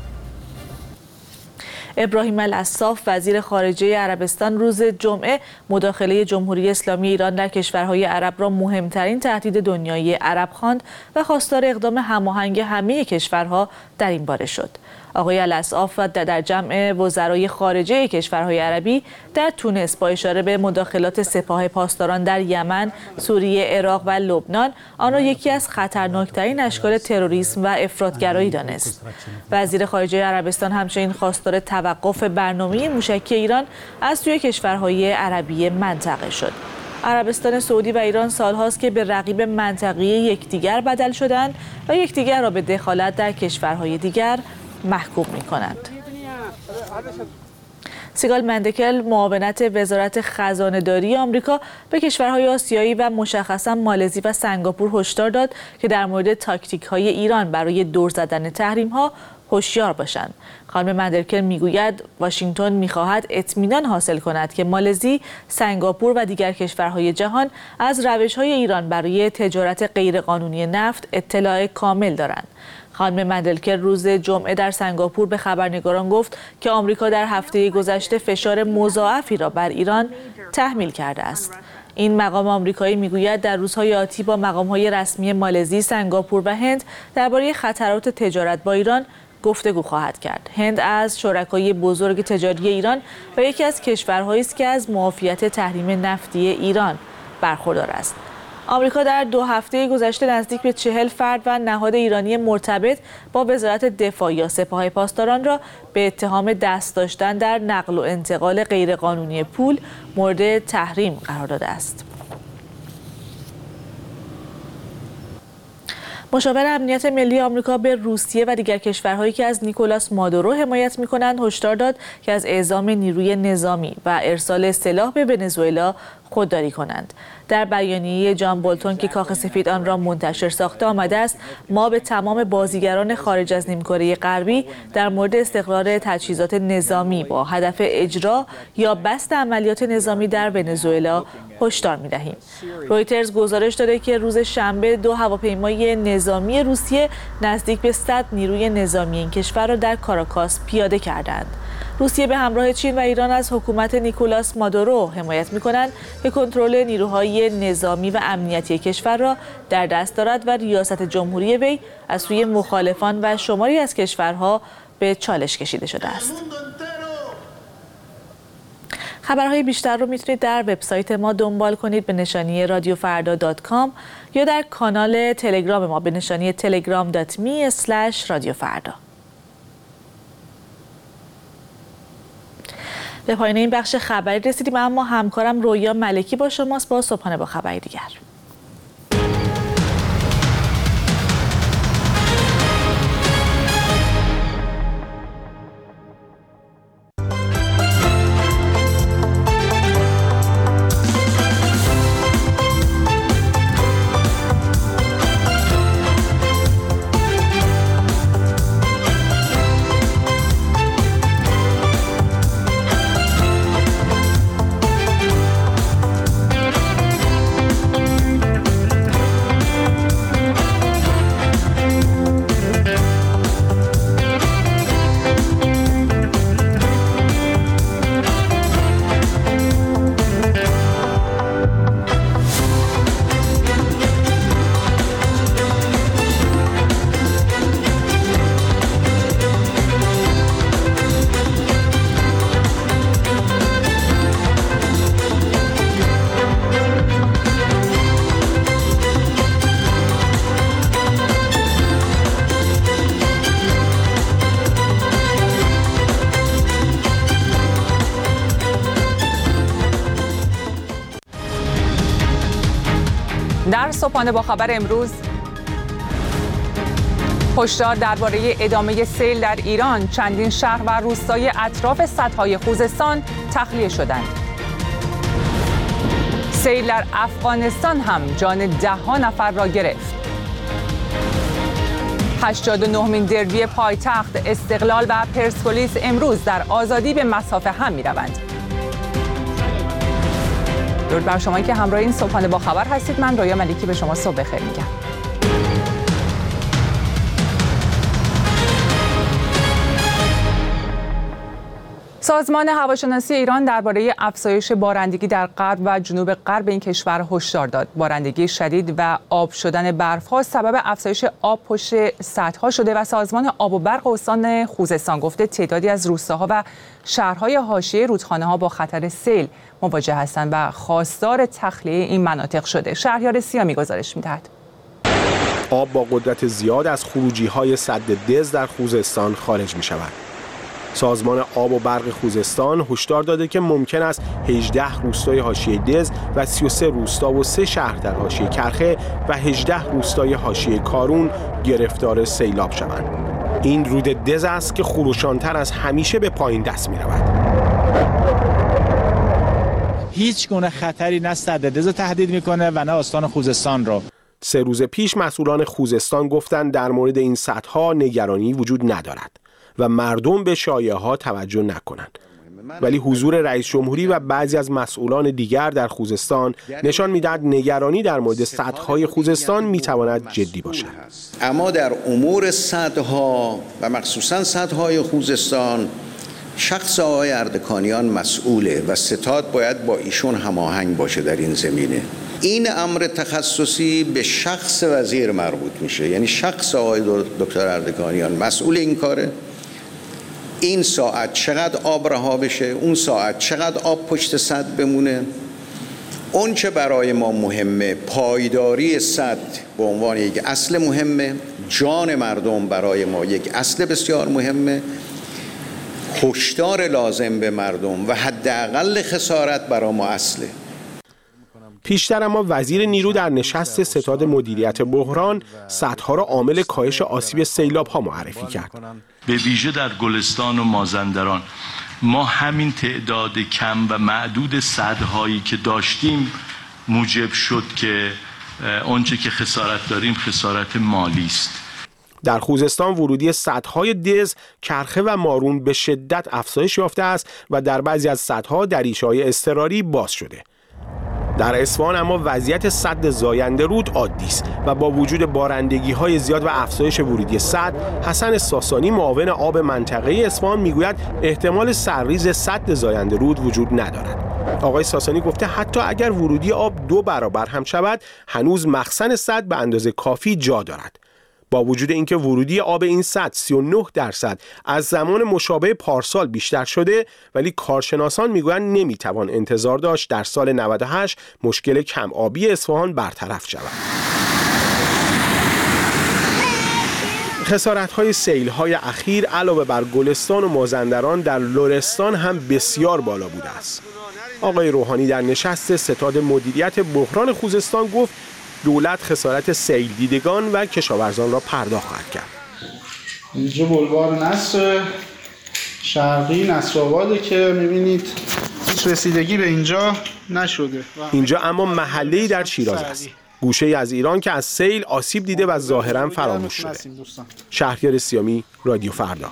ابراهیم العصاف وزیر خارجه عربستان روز جمعه مداخله جمهوری اسلامی ایران در کشورهای عرب را مهمترین تهدید دنیای عرب خواند و خواستار اقدام هماهنگ همه کشورها در این باره شد. آقای العصاف در جمع وزرای خارجه کشورهای عربی در تونس با اشاره به مداخلات سپاه پاسداران در یمن، سوریه، عراق و لبنان آن را یکی از خطرناکترین اشکال تروریسم و افراطگرایی دانست. وزیر خارجه عربستان همچنین خواستار توقف برنامه موشکی ایران از سوی کشورهای عربی منطقه شد. عربستان سعودی و ایران سالهاست که به رقیب منطقه‌ای یکدیگر بدل شدند و یکدیگر را به دخالت در کشورهای دیگر محکوم می‌کنند. سیگال مندکل معاونت وزارت خزانه‌داری آمریکا به کشورهای آسیایی و مشخصاً مالزی و سنگاپور هشدار داد که در مورد تاکتیک‌های ایران برای دور زدن تحریم‌ها هوشیار باشند. خانم مندرکل میگوید واشنگتن میخواهد اطمینان حاصل کند که مالزی، سنگاپور و دیگر کشورهای جهان از روش‌های ایران برای تجارت غیرقانونی نفت اطلاع کامل دارند. خانم مندرکل روز جمعه در سنگاپور به خبرنگاران گفت که آمریکا در هفته گذشته فشار مضاعفی را بر ایران تحمیل کرده است. این مقام آمریکایی میگوید در روزهای آتی با مقام‌های رسمی مالزی، سنگاپور و هند درباره خطرات تجارت با ایران گفتگو خواهد کرد. هند از شرکای بزرگ تجاری ایران و یکی از کشورهایی است که از معافیت تحریم نفتی ایران برخوردار است. آمریکا در دو هفته گذشته نزدیک به چهل فرد و نهاد ایرانی مرتبط با وزارت دفاع یا سپاه پاسداران را به اتهام دست داشتن در نقل و انتقال غیرقانونی پول مورد تحریم قرار داده است. مشاور امنیت ملی آمریکا به روسیه و دیگر کشورهایی که از نیکولاس مادورو حمایت می‌کنند هشدار داد که از اعزام نیروی نظامی و ارسال سلاح به ونزوئلا خودداری کنند. در بیانیه جان بولتون که کاخ سفید آن را منتشر ساخته آمده است ما به تمام بازیگران خارج از نیمکره غربی در مورد استقرار تجهیزات نظامی با هدف اجرا یا بسط عملیات نظامی در ونزوئلا هشدار می‌دهیم. رویترز گزارش داده که روز شنبه دو هواپیمای نظامی روسیه نزدیک به صد نیروی نظامی این کشور را در کاراکاس پیاده کردند. روسیه به همراه چین و ایران از حکومت نیکولاس مادورو حمایت می‌کنند که کنترل نیروهای نظامی و امنیتی کشور را در دست دارد و ریاست جمهوری وی از سوی مخالفان و شماری از کشورها به چالش کشیده شده است. خبرهای بیشتر رو میتونید در وبسایت ما دنبال کنید به نشانی رادیو فردا دات کام یا در کانال تلگرام ما به نشانی تلگرام دات می اسلش رادیو فردا. به پایان این بخش خبری رسیدیم، اما همکارم رویا ملکی با شماست با صبحانه با خبری دیگر. صبحانه با خبر امروز. هشدار درباره ادامه سیل در ایران، چندین شهر و روستای اطراف سدهای خوزستان تخلیه شدند. سیل در افغانستان هم جان ده ها نفر را گرفت. هشتاد و نهمین دربی پایتخت، استقلال و پرسپولیس امروز در آزادی به مصاف هم می روند. درود بر شما که همراه این صبحانه با خبر هستید. من رویا ملیکی به شما صبح بخیر میگم. سازمان هواشناسی ایران درباره افزایش بارندگی در غرب و جنوب غرب این کشور هشدار داد. بارندگی شدید و آب شدن برف‌ها سبب افزایش آب پشت سدها شده و سازمان آب و برق استان خوزستان گفته تعدادی از روستاها و شهرهای حاشیه رودخانه‌ها با خطر سیل مواجه هستند و خواستار تخلیه این مناطق شده. شهریار سیامی گزارش می‌دهد. آب با قدرت زیاد از خروجی‌های سد دز در خوزستان خارج می‌شود. سازمان آب و برق خوزستان هشدار داده که ممکن است هجده روستای حاشیه دز و سی و سه روستا و سه شهر در حاشیه کرخه و هجده روستای حاشیه کارون گرفتار سیلاب شوند. این رود دز است که خروشان‌تر از همیشه به پایین دست می‌رود. هیچ گونه خطری نه سد دز رو تهدید می‌کنه و نه استان خوزستان رو. سه روز پیش مسئولان خوزستان گفتند در مورد این سدها نگرانی وجود ندارد و مردم به شایعه‌ها توجه نکنند. ولی حضور رئیس جمهوری و بعضی از مسئولان دیگر در خوزستان نشان می‌دهد نگرانی در مورد سدهای خوزستان می‌تواند جدی باشد. اما در امور سدها و مخصوصاً سدهای خوزستان شخص آقای اردکانیان مسئوله و ستاد باید با ایشون هماهنگ باشه در این زمینه. این امر تخصصی به شخص وزیر مربوط میشه، یعنی شخص آقای دکتر اردکانیان مسئول این کاره. این ساعت چقدر آب رها بشه، اون ساعت چقدر آب پشت سد بمونه. اون چه برای ما مهمه، پایداری سد به عنوان یک اصل مهمه، جان مردم برای ما یک اصل بسیار مهمه، هشدار لازم به مردم و حداقل خسارت برای ما اصله. پیشتر اما وزیر نیرو در نشست ستاد مدیریت بحران سدها را عامل کاهش آسیب سیلاب ها معرفی کرد. به ویژه در گلستان و مازندران ما همین تعداد کم و معدود سدهایی که داشتیم موجب شد که آنچه که خسارت داریم خسارت مالی است. در خوزستان ورودی سدهای دز، کرخه و مارون به شدت افزایش یافته است و در بعضی از سدها دریچه‌های اضطراری باز شده. در اصفهان اما وضعیت سد زاینده رود عادی است و با وجود بارندگی‌های زیاد و افزایش ورودی سد، حسن ساسانی معاون آب منطقه اصفهان میگوید احتمال سرریز سد زاینده رود وجود ندارد. آقای ساسانی گفته حتی اگر ورودی آب دو برابر هم شود، هنوز مخزن سد به اندازه کافی جا دارد. با وجود اینکه ورودی آب این سد سی و نه درصد از زمان مشابه پارسال بیشتر شده، ولی کارشناسان میگویند نمیتوان انتظار داشت در سال نود و هشت مشکل کم آبی اصفهان برطرف شود. خسارت‌های سیل‌های اخیر علاوه بر گلستان و مازندران در لرستان هم بسیار بالا بوده است. آقای روحانی در نشست ستاد مدیریت بحران خوزستان گفت دولت خسارت سیل دیدگان و کشاورزان را پرداخت خواهد کرد. اینجا بلوار نصر شرقی نصرآباده که می‌بینید هیچ رسیدگی به اینجا نشده. اینجا اما محله‌ای در شیراز است. گوشه‌ای از ایران که از سیل آسیب دیده و ظاهراً فراموش شده. شهریار سیامی، رادیو فردا.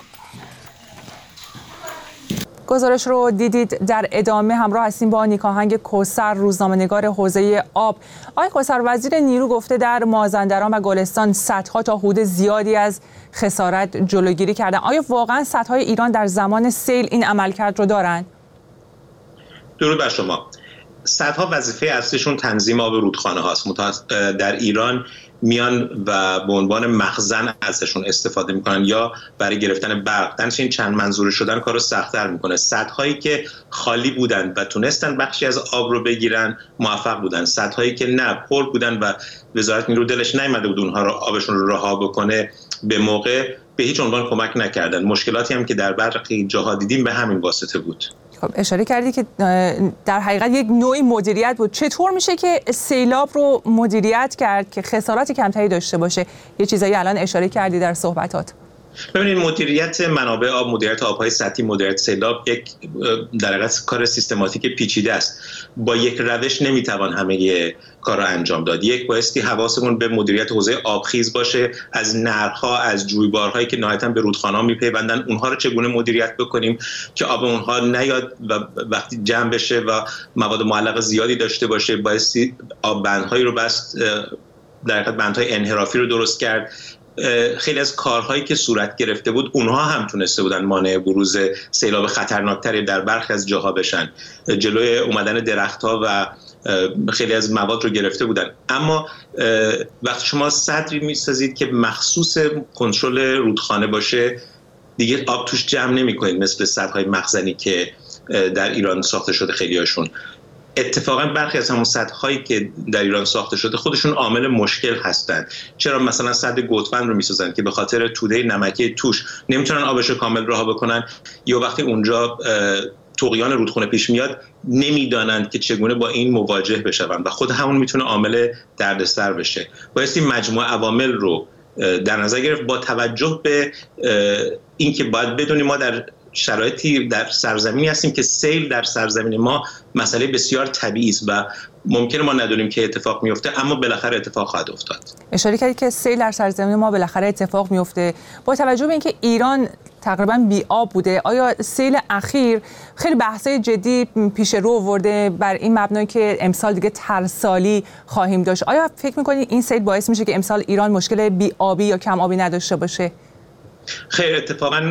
گزارش رو دیدید. در ادامه همراه هستیم با نیکاهنگ کوثر، روزنامه‌نگار حوزه آب. آقای کوثر، وزیر نیرو گفته در مازندران و گلستان سدها تا حدود زیادی از خسارت جلوگیری کردن. آیا واقعا سدهای ایران در زمان سیل این عملکرد رو دارن؟ درود بر شما. سدها وظیفه اصلیشون تنظیم آب رودخانه هاست. در ایران میان و به عنوان مخزن ازشون استفاده میکنن یا برای گرفتن برق. درنچه این چند منظوره شدن کارو سخت‌تر میکنه. سدهایی که خالی بودن و تونستن بخشی از آب رو بگیرن موفق بودن. سدهایی که نه پر بودن و وزارت نیرو دلش نیامده بود اونها رو آبشون رو رها بکنه به موقع، به هیچ عنوان کمک نکردن. مشکلاتی هم که در برخی جاها دیدیم به همین واسطه بود. خب اشاره کردی که در حقیقت یک نوعی مدیریت بود. چطور میشه که سیلاب رو مدیریت کرد که خسارات کمتری داشته باشه؟ یه چیزایی الان اشاره کردی در صحبتات. ببینید مدیریت منابع آب، مدیریت آب‌های سطحی، مدیریت سیلاب یک در حقیقت کار سیستماتیک پیچیده است. با یک روش نمیتوان همه کار را انجام داد. یک بایستی حواسمون به مدیریت حوزه آبخیز باشه، از نهرها، از جویبارهایی که نهایتاً به رودخانه‌ها میپیوندن اونها رو چگونه مدیریت بکنیم که آب اونها نیاد و وقتی جمع بشه و مواد معلق زیادی داشته باشه. بایستی آب بندهایی رو بست، در حقیقت بندهای انحرافی رو درست کرد. خیلی از کارهایی که صورت گرفته بود اونها هم تونسته بودن مانع بروز سیلاب خطرناکتری در برخی از جاها بشن، جلوی اومدن درختها و خیلی از مواد رو گرفته بودن. اما وقتی شما سدری میسازید که مخصوص کنترل رودخانه باشه، دیگه آب توش جمع نمی‌کنید مثل سدهای مخزنی که در ایران ساخته شده خیلی هاشون. اتفاقا برخی از همون سدهایی که در ایران ساخته شده خودشون عامل مشکل هستند. چرا مثلا سد گوتفند رو میسازن که به خاطر توده نمکی توش نمیتونن آبش رو کامل رها بکنن، یا وقتی اونجا طغیان رودخونه پیش میاد نمیدانند که چگونه با این مواجه بشون و خود همون میتونه عامل دردسر بشه. بایستی مجموعه عوامل رو در نظر گرفت با توجه به اینکه باید بدونیم ما در شرایطی در سرزمینی هستیم که سیل در سرزمین ما مسئله بسیار طبیعی است و ممکنه ما ندونیم که اتفاق میفته، اما بالاخره اتفاق خواهد افتاد. اشاره کردید که سیل در سرزمین ما بالاخره اتفاق میفته. با توجه به اینکه ایران تقریبا بی آب بوده، آیا سیل اخیر خیلی بحثای جدی پیش رو آورده بر این مبنای که امسال دیگه ترسالی خواهیم داشت؟ آیا فکر می‌کنید این سیل باعث میشه که امسال ایران مشکل بی آبی یا کم آبی نداشته باشه؟ خیر، اتفاقاً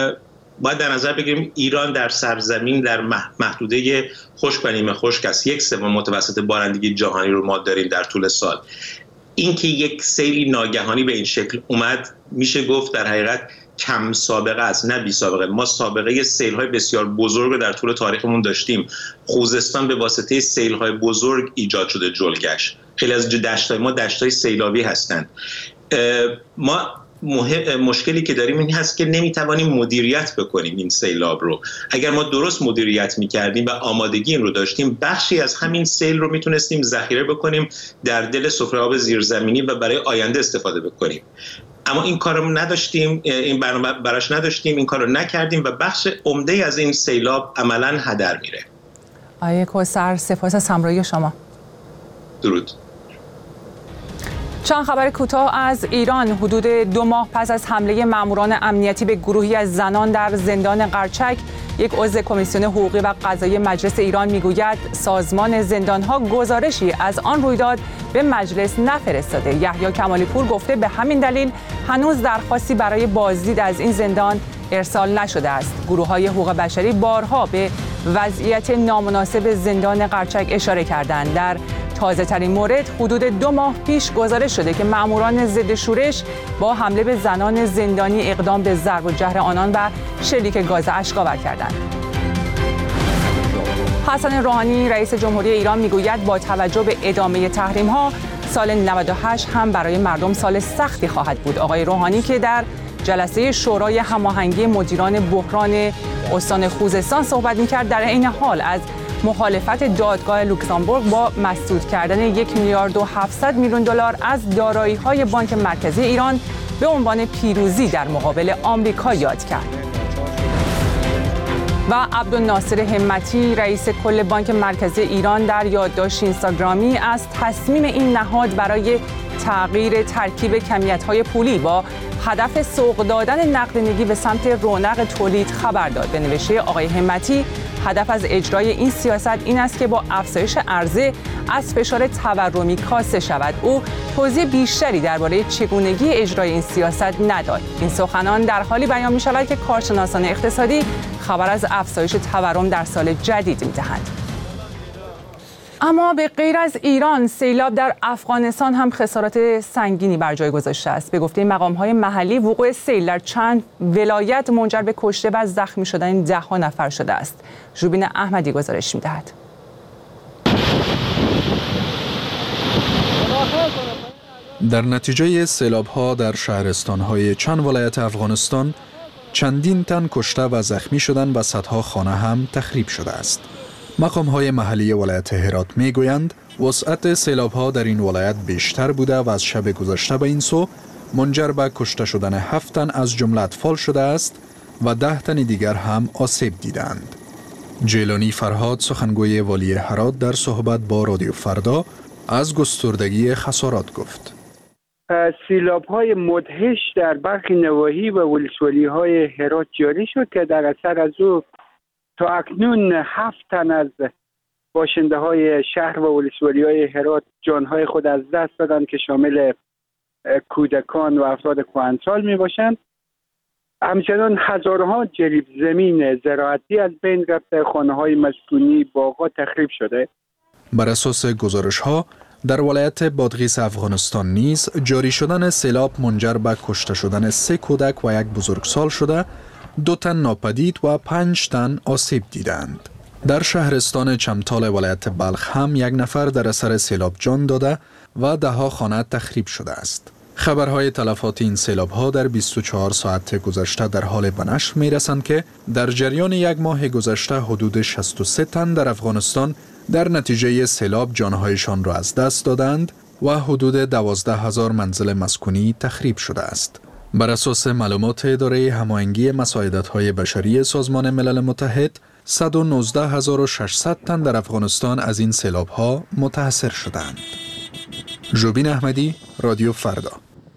باید در نظر بگیریم ایران در سرزمین در محدوده خشک و نیمه خشک است. یک سوم متوسط بارندگی جهانی رو ما داریم در طول سال. اینکه یک سیلی ناگهانی به این شکل اومد میشه گفت در حقیقت کم سابقه است، نه بی سابقه. ما سابقه سیل‌های بسیار بزرگ رو در طول تاریخمون داشتیم. خوزستان به واسطه سیل‌های بزرگ ایجاد شده جلگش. خیلی از دشت‌های ما دشت‌های سیلابی هستند. ما مشکلی که داریم این هست که نمیتوانیم مدیریت بکنیم این سیلاب رو. اگر ما درست مدیریت میکردیم و آمادگی این رو داشتیم، بخشی از همین سیل رو میتونستیم ذخیره بکنیم در دل سفره آب زیرزمینی و برای آینده استفاده بکنیم. اما این کار رو نداشتیم، این برنامه براش نداشتیم، این کار رو نکردیم و بخش عمده از این سیلاب عملاً هدر میره. آقای کوثر، سپاس از همراهی شما. درود. چند خبر کوتاه از ایران. حدود دو ماه پس از حمله ماموران امنیتی به گروهی از زنان در زندان قرچک، یک عضو کمیسیون حقوقی و قضایی مجلس ایران میگوید سازمان زندانها گزارشی از آن رویداد به مجلس نفرستاده. یحیی کمالی پور گفته به همین دلیل هنوز درخواستی برای بازدید از این زندان ارسال نشده است. گروه‌های حقوق بشری بارها به وضعیت نامناسب زندان قرچک اشاره کردند. در تازه ترین مورد حدود دو ماه پیش گزارش شده که ماموران ضد شورش با حمله به زنان زندانی اقدام به ضرب و جرح آنان و شلیک گاز اشک‌آور کردند. حسن روحانی رئیس جمهوری ایران میگوید با توجه به ادامه تحریم‌ها سال نود و هشت هم برای مردم سال سختی خواهد بود. آقای روحانی که در جلسه شورای هماهنگی مدیران بحران استان خوزستان صحبت می‌کرد، در عین حال از مخالفت دادگاه لوکزامبورگ با مسدود کردن یک میلیارد و هفتصد میلیون دلار از دارایی‌های بانک مرکزی ایران به عنوان پیروزی در مقابل آمریکا یاد کرد. و عبدالناصر همتی رئیس کل بانک مرکزی ایران در یادداشت اینستاگرامی از تصمیم این نهاد برای تغییر ترکیب کمیت‌های پولی با هدف سوق دادن نقدینگی به سمت رونق تولید خبر داد. به نوشته آقای همتی، هدف از اجرای این سیاست این است که با افزایش عرضه از فشار تورمی کاسته شود. او توضیح بیشتری درباره چگونگی اجرای این سیاست نداد. این سخنان در حالی بیان می شود که کارشناسان اقتصادی خبر از افزایش تورم در سال جدید می دهند. اما به غیر از ایران، سیلاب در افغانستان هم خسارات سنگینی بر جای گذاشته است. به گفته مقام‌های محلی، وقوع سیل در چند ولایت منجر به کشته و زخمی شدن ده‌ها نفر شده است. ژوبین احمدی گزارش می‌دهد. در نتیجه سیلاب‌ها در شهرستان‌های چند ولایت افغانستان، چندین تن کشته و زخمی شدند و صدها خانه هم تخریب شده است. مقام‌های محلی ولایت هرات می‌گویند وسعت سیلاب‌ها در این ولایت بیشتر بوده و از شب گذشته به این سو منجر به کشته شدن هفت تن از جمله اطفال شده است و ده تن دیگر هم آسیب دیدند. جیلانی فرهاد سخنگوی والی هرات در صحبت با رادیو فردا از گستردگی خسارات گفت. سیلاب‌های مدهش در برخی نواحی و ولسوالی‌های هرات جاری شد که در اثر از او تا اکنون هفت تن از باشنده‌های شهر و ولسوالی‌های هرات جان‌های خود از دست دادند که شامل کودکان و افراد کهنسال می‌باشند. همچنان هزارها جریب زمین زراعتی از بین رفته، خانه‌های مسکونی، باغ‌ها تخریب شده. بر اساس گزارش‌ها در ولایت بادغیس افغانستان نیز جاری شدن سیلاب منجر به کشته شدن سه کودک و یک بزرگسال شده، دو تن ناپدید و پنج تن آسیب دیدند. در شهرستان چمتال ولایت بلخ هم یک نفر در اثر سیلاب جان داده و ده ها خانه تخریب شده است. خبرهای تلفات این سیلاب‌ها در بیست و چهار ساعت گذشته در حال به نشر می‌رسند که در جریان یک ماه گذشته حدود شصت و سه تن در افغانستان در نتیجه سیلاب جانهایشان را از دست دادند و حدود دوازده هزار منزل مسکونی تخریب شده است. بر اساس معلومات اداره هماهنگی مساعدت‌های بشری سازمان ملل متحد، صد و نوزده هزار و ششصد تن در افغانستان از این سیلاب‌ها متاثر شدند. ژوبین احمدی، رادیو فردا.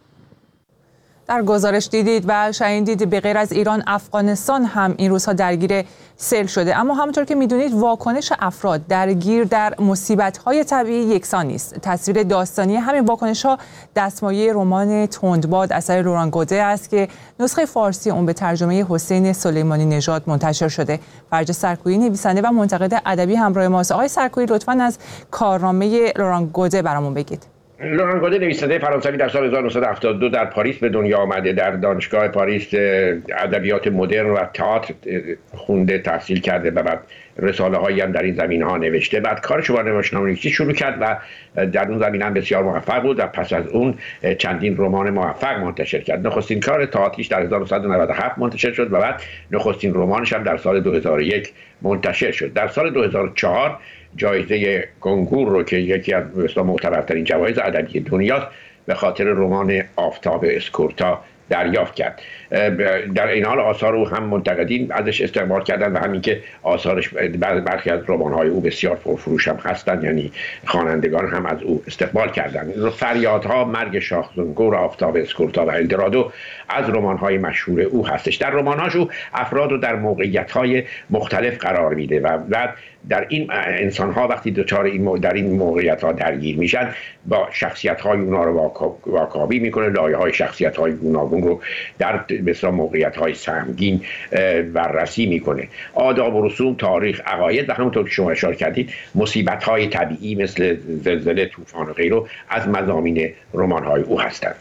در گزارش دیدید و شنیدید به غیر از ایران، افغانستان هم این روزها درگیر سیل شده، اما همونطور که میدونید واکنش افراد درگیر در مصیبت‌های طبیعی یکسان نیست. تصویر داستانی همین واکنش‌ها دستمایه رمان تندباد اثر لوران گوده است که نسخه فارسی اون به ترجمه حسین سلیمانی نژاد منتشر شده. فرج سرکویی نویسنده و منتقد ادبی همراه ماست. آقای سرکویی لطفاً از کارنامه لوران گوده برامون بگید. لوران گوده نویسنده فرانسوی در سال هزار و نهصد و هفتاد و دو در پاریس به دنیا آمده. در دانشگاه پاریس ادبیات مدرن و تئاتر خونده، تحصیل کرده و بعد رساله هایی هم در این زمینه ها نوشته. بعد کارش با نمایشنامه‌نویسی شروع کرد و در اون زمینه هم بسیار موفق بود و پس از اون چندین رمان موفق منتشر کرد. نخستین کار تئاتریش در هزار و نهصد و نود و هفت منتشر شد و بعد نخستین رمانش هم در سال دو هزار و یک منتشر شد. در سال دو هزار و چهار جایزه گونگور رو که یکی از معتبرترین جوایز ادبی دنیاست به خاطر رمان آفتاب اسکورتا دریافت کرد. در این حال آثار او هم منتقدین ازش استقبال کردن و همین که آثارش برخی از رمان‌های او بسیار پرفروش هم هستند، یعنی خوانندگان هم از او استقبال کردند. فریادها، مرگ شاه زنگور، آفتاب اسکورتا و الدرادو از رمان‌های مشهور او هستش. در رمان‌هاش او افراد رو در موقعیت‌های مختلف قرار میده و بعد در این انسان‌ها وقتی دچار این در این موقعیت‌ها درگیر میشن با شخصیت‌های اونها رو واکاوی میکنه، لایه‌های شخصیت‌های گوناگون رو در مثلا موقعیت‌های سهمگین بررسی میکنه. آداب و رسوم، تاریخ، عقاید و همونطور که شما اشاره کردید مصیبت‌های طبیعی مثل زلزله، طوفان و غیره از مضامین رمان‌های او هستند.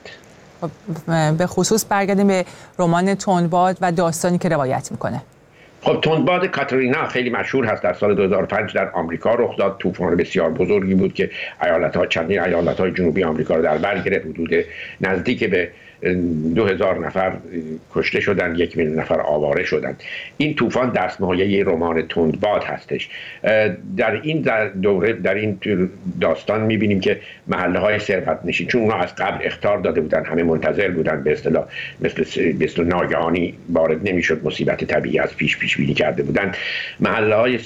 به خصوص برگردیم به رمان تندباد و داستانی که روایت میکنه. خب تندباد کاترینا خیلی مشهور هست. در سال دو هزار و پنج در آمریکا رخ داد. طوفان بسیار بزرگی بود که ایالت‌ها چندین ایالت‌های جنوبی آمریکا رو در بر گرفت. حدود نزدیک به دو هزار نفر کشته شدند، یک میلیون نفر آواره شدند. این طوفان دستمایه رمان تندباد هستش. در این دوره در این داستان می‌بینیم که محله‌های ثروت‌نشین، چون اونا از قبل اخطار داده بودن، همه منتظر بودن، به اصطلاح مثل مثل ناگهانی وارد نمی‌شد، مصیبت طبیعی از پیش پیش بینی کرده بودند. محله‌های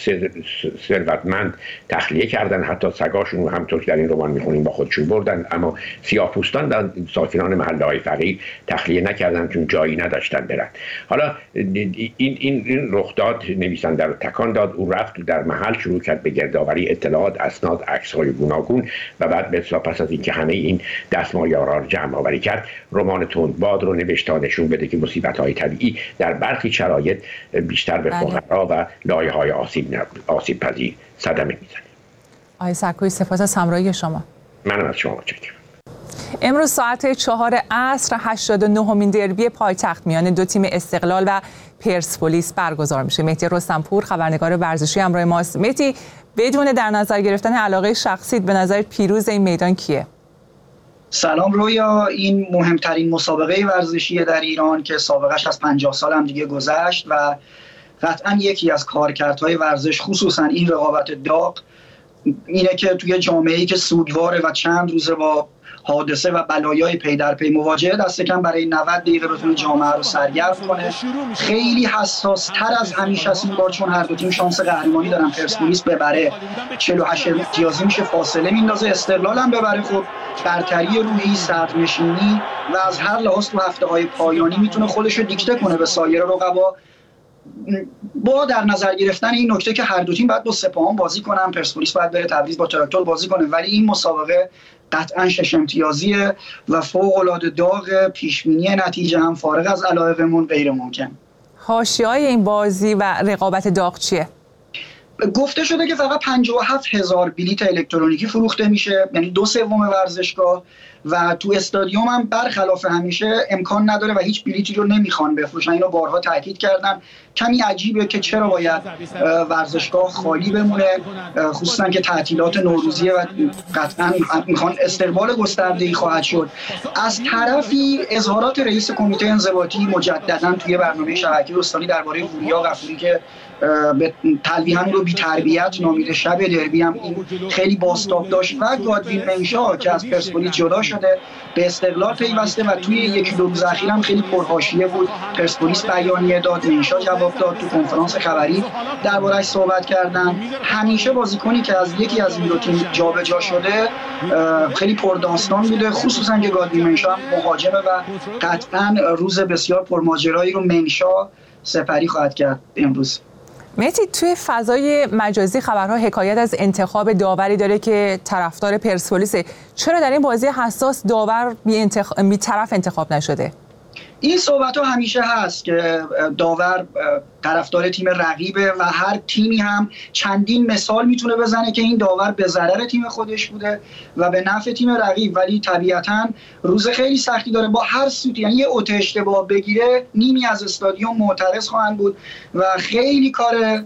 ثروتمند تخلیه کردن، حتی سگاشون رو همونطور که در این رمان می‌خونیم با خودشون بردن، اما سیاه‌پوستان در ساکنان محل های فقیر تخلیه نکردن چون جایی نداشتن برن. حالا این این این رخ داد نویسنده رو تکان داد. او رفت در محل شروع کرد به گردآوری اطلاعات، اسناد، عکس‌های گوناگون و بعد به پس از اینکه همه این دستمایه‌ها رو جمع آوری کرد، رمان تندباد رو نوشت تا نشون بده که مصیبت‌های طبیعی در برخی شرایط بیشتر به فقرا و لایه‌های آسیب آسیب پذیر صدمه میزنه. آقای سرکویی سپاس از همراهی شما. منم از شما متشکرم. امروز ساعت چهار عصر هشتاد و نهمین دربی پایتخت میان دو تیم استقلال و پرسپولیس برگزار میشه. مهدی رستمپور خبرنگار ورزشی همراه ماست. مهدی، بدون در نظر گرفتن علاقه شخصیت به نظر پیروز این میدان کیه؟ سلام رویا. این مهمترین مسابقه ورزشی در ایران که سابقش از پنجاه سال هم دیگه گذشت و قطعا یکی از کارکردهای ورزش، خصوصا این رقابت داغ، اینه که توی جامعه‌ای که سوگواره و چند روزه با حادثه و بلایای پی در پی مواجهه، دست کم برای نود دقیقه بتونه جامعه رو سرگرم کنه. خیلی حساس تر از همیشه است این بار، چون هر دو تیم شانس قهرمانی دارن. پرسپولیس ببره چهل و هشت امتیازی میشه، فاصله میندازه. استقلال هم ببره، خب برتری روحی، صدرنشینی و از هر لحاظ تو هفته‌های پایانی میتونه خودش رو دیکته کنه به سایر رقبا. با در نظر گرفتن این نکته که هر دو تیم باید با سپاهان بازی کنن، پرسپولیس باید بره تبریز با تراکتور بازی کنه، ولی این مسابقه قطعا شش امتیازیه و فوق‌العاده داغ. پیشبینی نتیجه هم فارغ از علایقمون غیر ممکن. حاشیه‌های این بازی و رقابت داغ چیه؟ گفته شده که فقط پنجاه و هفت هزار بلیت الکترونیکی فروخته میشه، یعنی دو سوم ورزشگاه، و تو استادیوم هم برخلاف همیشه امکان نداره و هیچ بلیتی رو نمیخوان بفروشن. اینو بارها تاکید کردن. کمی عجیبه که چرا باید ورزشگاه خالی بمونه، خصوصا که تعطیلات نوروزیه و قطعا میخوان استقبال گسترده‌ای خواهد شد. از طرفی اظهارات رئیس کمیته انضباطی مجددا توی برنامه شبکه استانی درباره وریا غفوری که به تلویحا رو بی تربیت نامیده، شب دربی هم این خیلی بازتاب داشت، و گادوین منشا که از پرسپولیس جدا شده به استقلال پیوسته و توی یکی دو روز اخیر هم خیلی پرحاشیه بود. پرسپولیس بیانیه داد، منشا جواب داد، تو کنفرانس خبری درباره‌اش صحبت کردن. همیشه بازیکنی که از یکی از این دو تیم جابجا شده خیلی پرداستان بوده، خصوصا که گادوین منشا هم مهاجمه و قطعا روز بسیار پرماجرایی رو منشا سپری خواهد کرد امروز. مهدی، توی فضای مجازی خبرها حکایت از انتخاب داوری داره که طرفدار پرسپولیسه. چرا در این بازی حساس داور بی, انتخ... بی طرف انتخاب نشده؟ این صحبت ها همیشه هست که داور طرفدار تیم رقیبه و هر تیمی هم چندین مثال میتونه بزنه که این داور به ضرر تیم خودش بوده و به نفع تیم رقیب، ولی طبیعتاً روز خیلی سختی داره. با هر سوتی، یعنی یه اوت اشتباه بگیره نیمی از استادیوم معترض خواهند بود و خیلی کار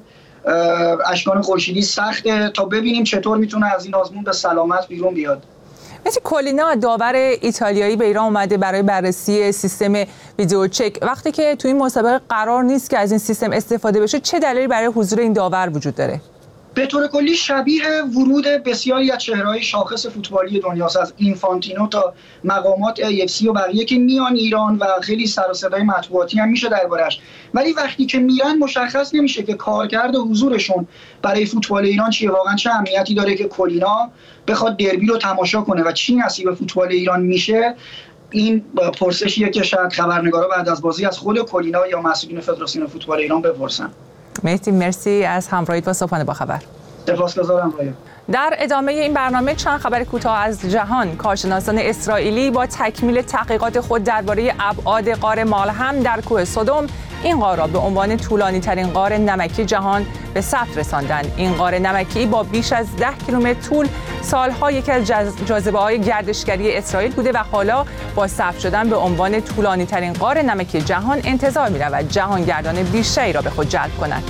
اشکان خورشیدی سخته تا ببینیم چطور میتونه از این آزمون به سلامت بیرون بیاد. مثل کولینا، داور ایتالیایی به ایران اومده برای بررسی سیستم ویدیو چک. وقتی که تو این مسابقه قرار نیست که از این سیستم استفاده بشه، چه دلیلی برای حضور این داور وجود داره؟ به طور کلی شبیه ورود بسیاری از چهره‌های شاخص فوتبالی دنیاست، از اینفانتینو تا مقامات ای اف سی و بقیه که میان ایران و خیلی سر و صدای مطبوعاتی هم میشه دربارش، ولی وقتی که میرن مشخص نمیشه که کارکرد حضورشون برای فوتبال ایران چیه. واقعا چه اهمیتی داره که کولینا بخواد دربی رو تماشا کنه و چی نصیب فوتبال ایران میشه؟ این پرسشیه که شاید خبرنگارا بعد از بازی از خود کولینا یا مسئولین فدراسیون فوتبال ایران بپرسن. مهدی، مرسی از همراهیت با صبحانه با خبر. سپاسگزارم رویا. در ادامه این برنامه چند خبر کوتاه از جهان. کارشناسان اسرائیلی با تکمیل تحقیقات خود درباره ابعاد غار مالهم در کوه سدوم، این غار را به عنوان طولانی ترین غار نمکی جهان به ثبت رساندند. این غار نمکی با بیش از ده کیلومتر طول سالها یکی از جاذبه‌های گردشگری اسرائیل بوده و حالا با ثبت شدن به عنوان طولانی ترین غار نمکی جهان انتظار می‌رود جهانگردان بیشتری را به خود جلب کند.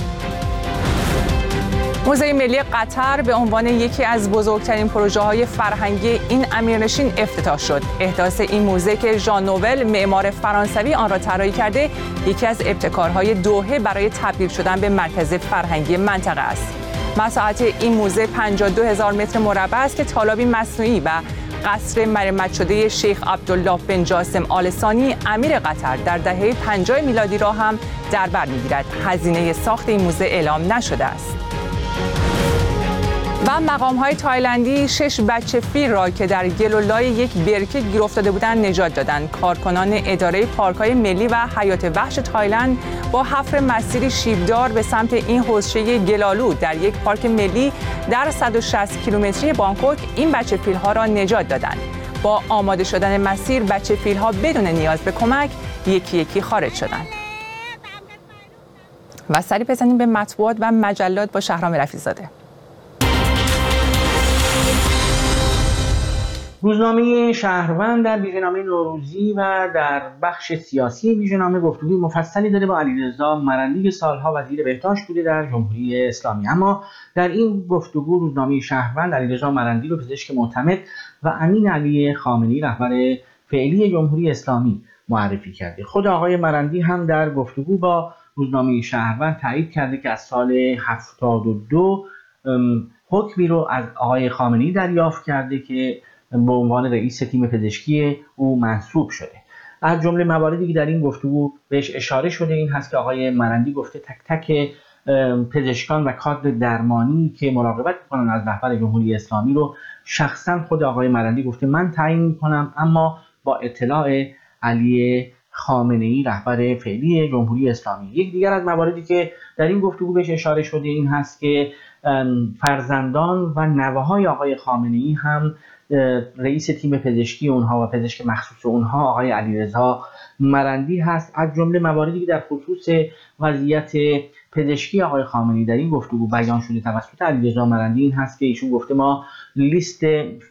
موزه ملی قطر به عنوان یکی از بزرگترین پروژه‌های فرهنگی این امیرنشین افتتاح شد. احداث این موزه که ژان نوول معمار فرانسوی آن را طراحی کرده، یکی از ابتکارهای دوحه برای تبدیل شدن به مرکز فرهنگی منطقه است. مساحت این موزه پنجاه و دو هزار متر مربع است که تالابی مصنوعی و قصر مرمت شده شیخ عبدالله بن جاسم آل ثانی امیر قطر در دهه پنجاه میلادی را هم در بر می‌گیرد. هزینه ساخت این موزه اعلام نشده است. و مقام‌های تایلندی شش بچه فیل را که در گلولای یک برکه گیر افتاده بودند نجات دادند. کارکنان اداره پارک‌های ملی و حیات وحش تایلند با حفر مسیری شیبدار به سمت این حوضچه گلالود در یک پارک ملی در صد و شصت کیلومتری بانکوک این بچه فیل‌ها را نجات دادند. با آماده شدن مسیر، بچه فیل‌ها بدون نیاز به کمک یکی یکی خارج شدند. و سری بزنیم به مطبوعات و مجلات با شهرام رفیع‌زاده. روزنامه شهروند در ویژه‌نامه نوروزی و در بخش سیاسی ویژه‌نامه گفتگوی مفصلی داره با علیرضا مرندی که سالها وزیر بهداشت بوده در جمهوری اسلامی. اما در این گفتگو روزنامه شهروند علیرضا مرندی رو پزشک معتمد و امین علی خامنه‌ای رهبر فعلی جمهوری اسلامی معرفی کرده. خود آقای مرندی هم در گفتگو با روزنامه شهروند تایید کرده که از سال هفتاد و دو حکمی رو از آقای خامنه‌ای دریافت کرده که به عنوان رئیس تیم پزشکی او منصوب شده. از جمله مواردی که در این گفتگو بهش اشاره شده این هست که آقای مرندی گفته تک تک پزشکان و کادر درمانی که مراقبت می‌کنن از رهبر جمهوری اسلامی رو شخصا خود آقای مرندی گفته من تعیین می‌کنم، اما با اطلاع علی خامنه‌ای رهبر فعلی جمهوری اسلامی. یک دیگر از مواردی که در این گفتگو بهش اشاره شده این هست که فرزندان و نوه‌های آقای خامنه‌ای هم رئیس تیم پزشکی اونها و پزشک مخصوص اونها آقای علیرضا مرندی هست. از جمله مواردی که در خصوص وضعیت پزشکی آقای خامنه‌ای در این گفتگو بیان شده توسط علیرضا مرندی این هست که ایشون گفته ما لیست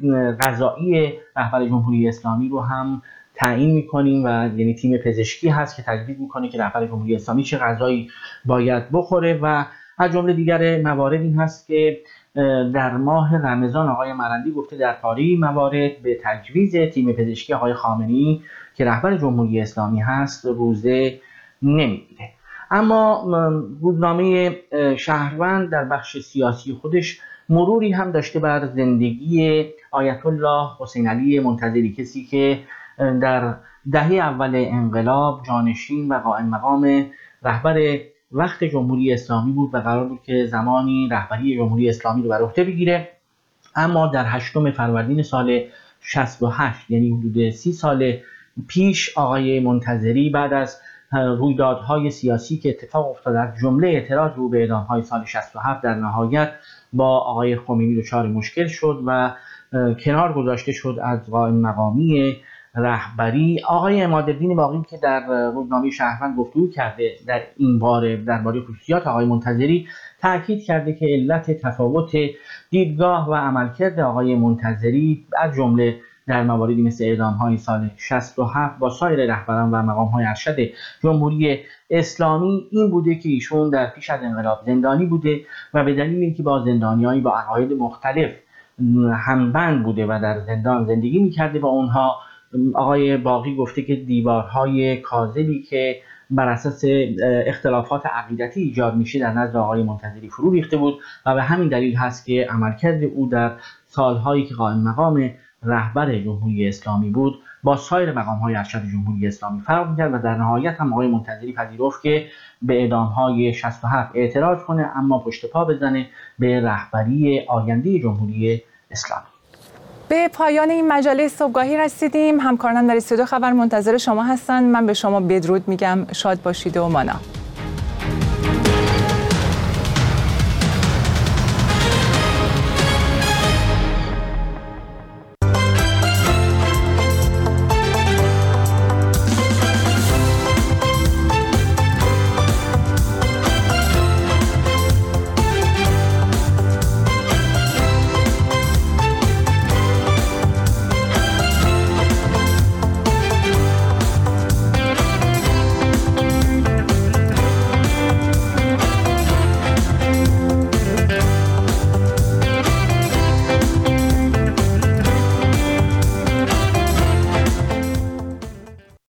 غذایی رهبر جمهوری اسلامی رو هم تعیین میکنیم و یعنی تیم پزشکی هست که تجویز میکنه که رهبر جمهوری اسلامی چه غذایی باید بخوره. و از جمله دیگر موارد این هست که در ماه رمضان آقای مرندی گفته در پاره موارد به تجویز تیم پزشکی آقای خامنه‌ای که رهبر جمهوری اسلامی هست روزه نمیگیره. اما روزنامه شهروند در بخش سیاسی خودش مروری هم داشته بر زندگی آیت الله حسین علی منتظری، کسی که در دهه اول انقلاب جانشین و قائم مقام رهبر وقت جمهوری اسلامی بود و قرار بود که زمانی رهبری جمهوری اسلامی رو بر عهده بگیره، اما در هشتم فروردین سال شصت و هشت یعنی حدود سی سال پیش آقای منتظری بعد از رویدادهای سیاسی که اتفاق افتاد از جمله اعتراض رو به اعدام‌های سال شصت و هفت در نهایت با آقای خمینی دچار مشکل شد و کنار گذاشته شد از قائم مقامی رهبری. آقای عمادالدین باقی که در روزنامه شهروند گفتگو کرده در این باره درباره خصوصیات آقای منتظری تاکید کرده که علت تفاوت دیدگاه و عملکرد آقای منتظری از جمله در مواردی مثل اعدام‌های سال شصت و هفت با سایر رهبران و مقام‌های ارشد جمهوری اسلامی این بوده که ایشون در پیش از انقلاب زندانی بوده و به دلیل اینکه با زندانیانی با عقاید مختلف همبند بوده و در زندان زندگی می‌کرده با اونها، آقای باقی گفته که دیوارهای کاذبی که بر اساس اختلافات عقیدتی ایجاد میشه در نزد آقای منتظری فرو ریخته بود و به همین دلیل هست که عملکرد او در سالهایی که قائم مقام رهبر جمهوری اسلامی بود با سایر مقام‌های ارشد جمهوری اسلامی فرق می‌کرد و در نهایت هم آقای منتظری پذیرفت که به اعدام‌های شصت و هفت اعتراض کنه اما پشت پا بزنه به رهبری آینده جمهوری اسلامی. به پایان این مجله صبحگاهی رسیدیم. همکارانم در استودیو خبر منتظر شما هستند. من به شما بدرود میگم. شاد باشید و مانا.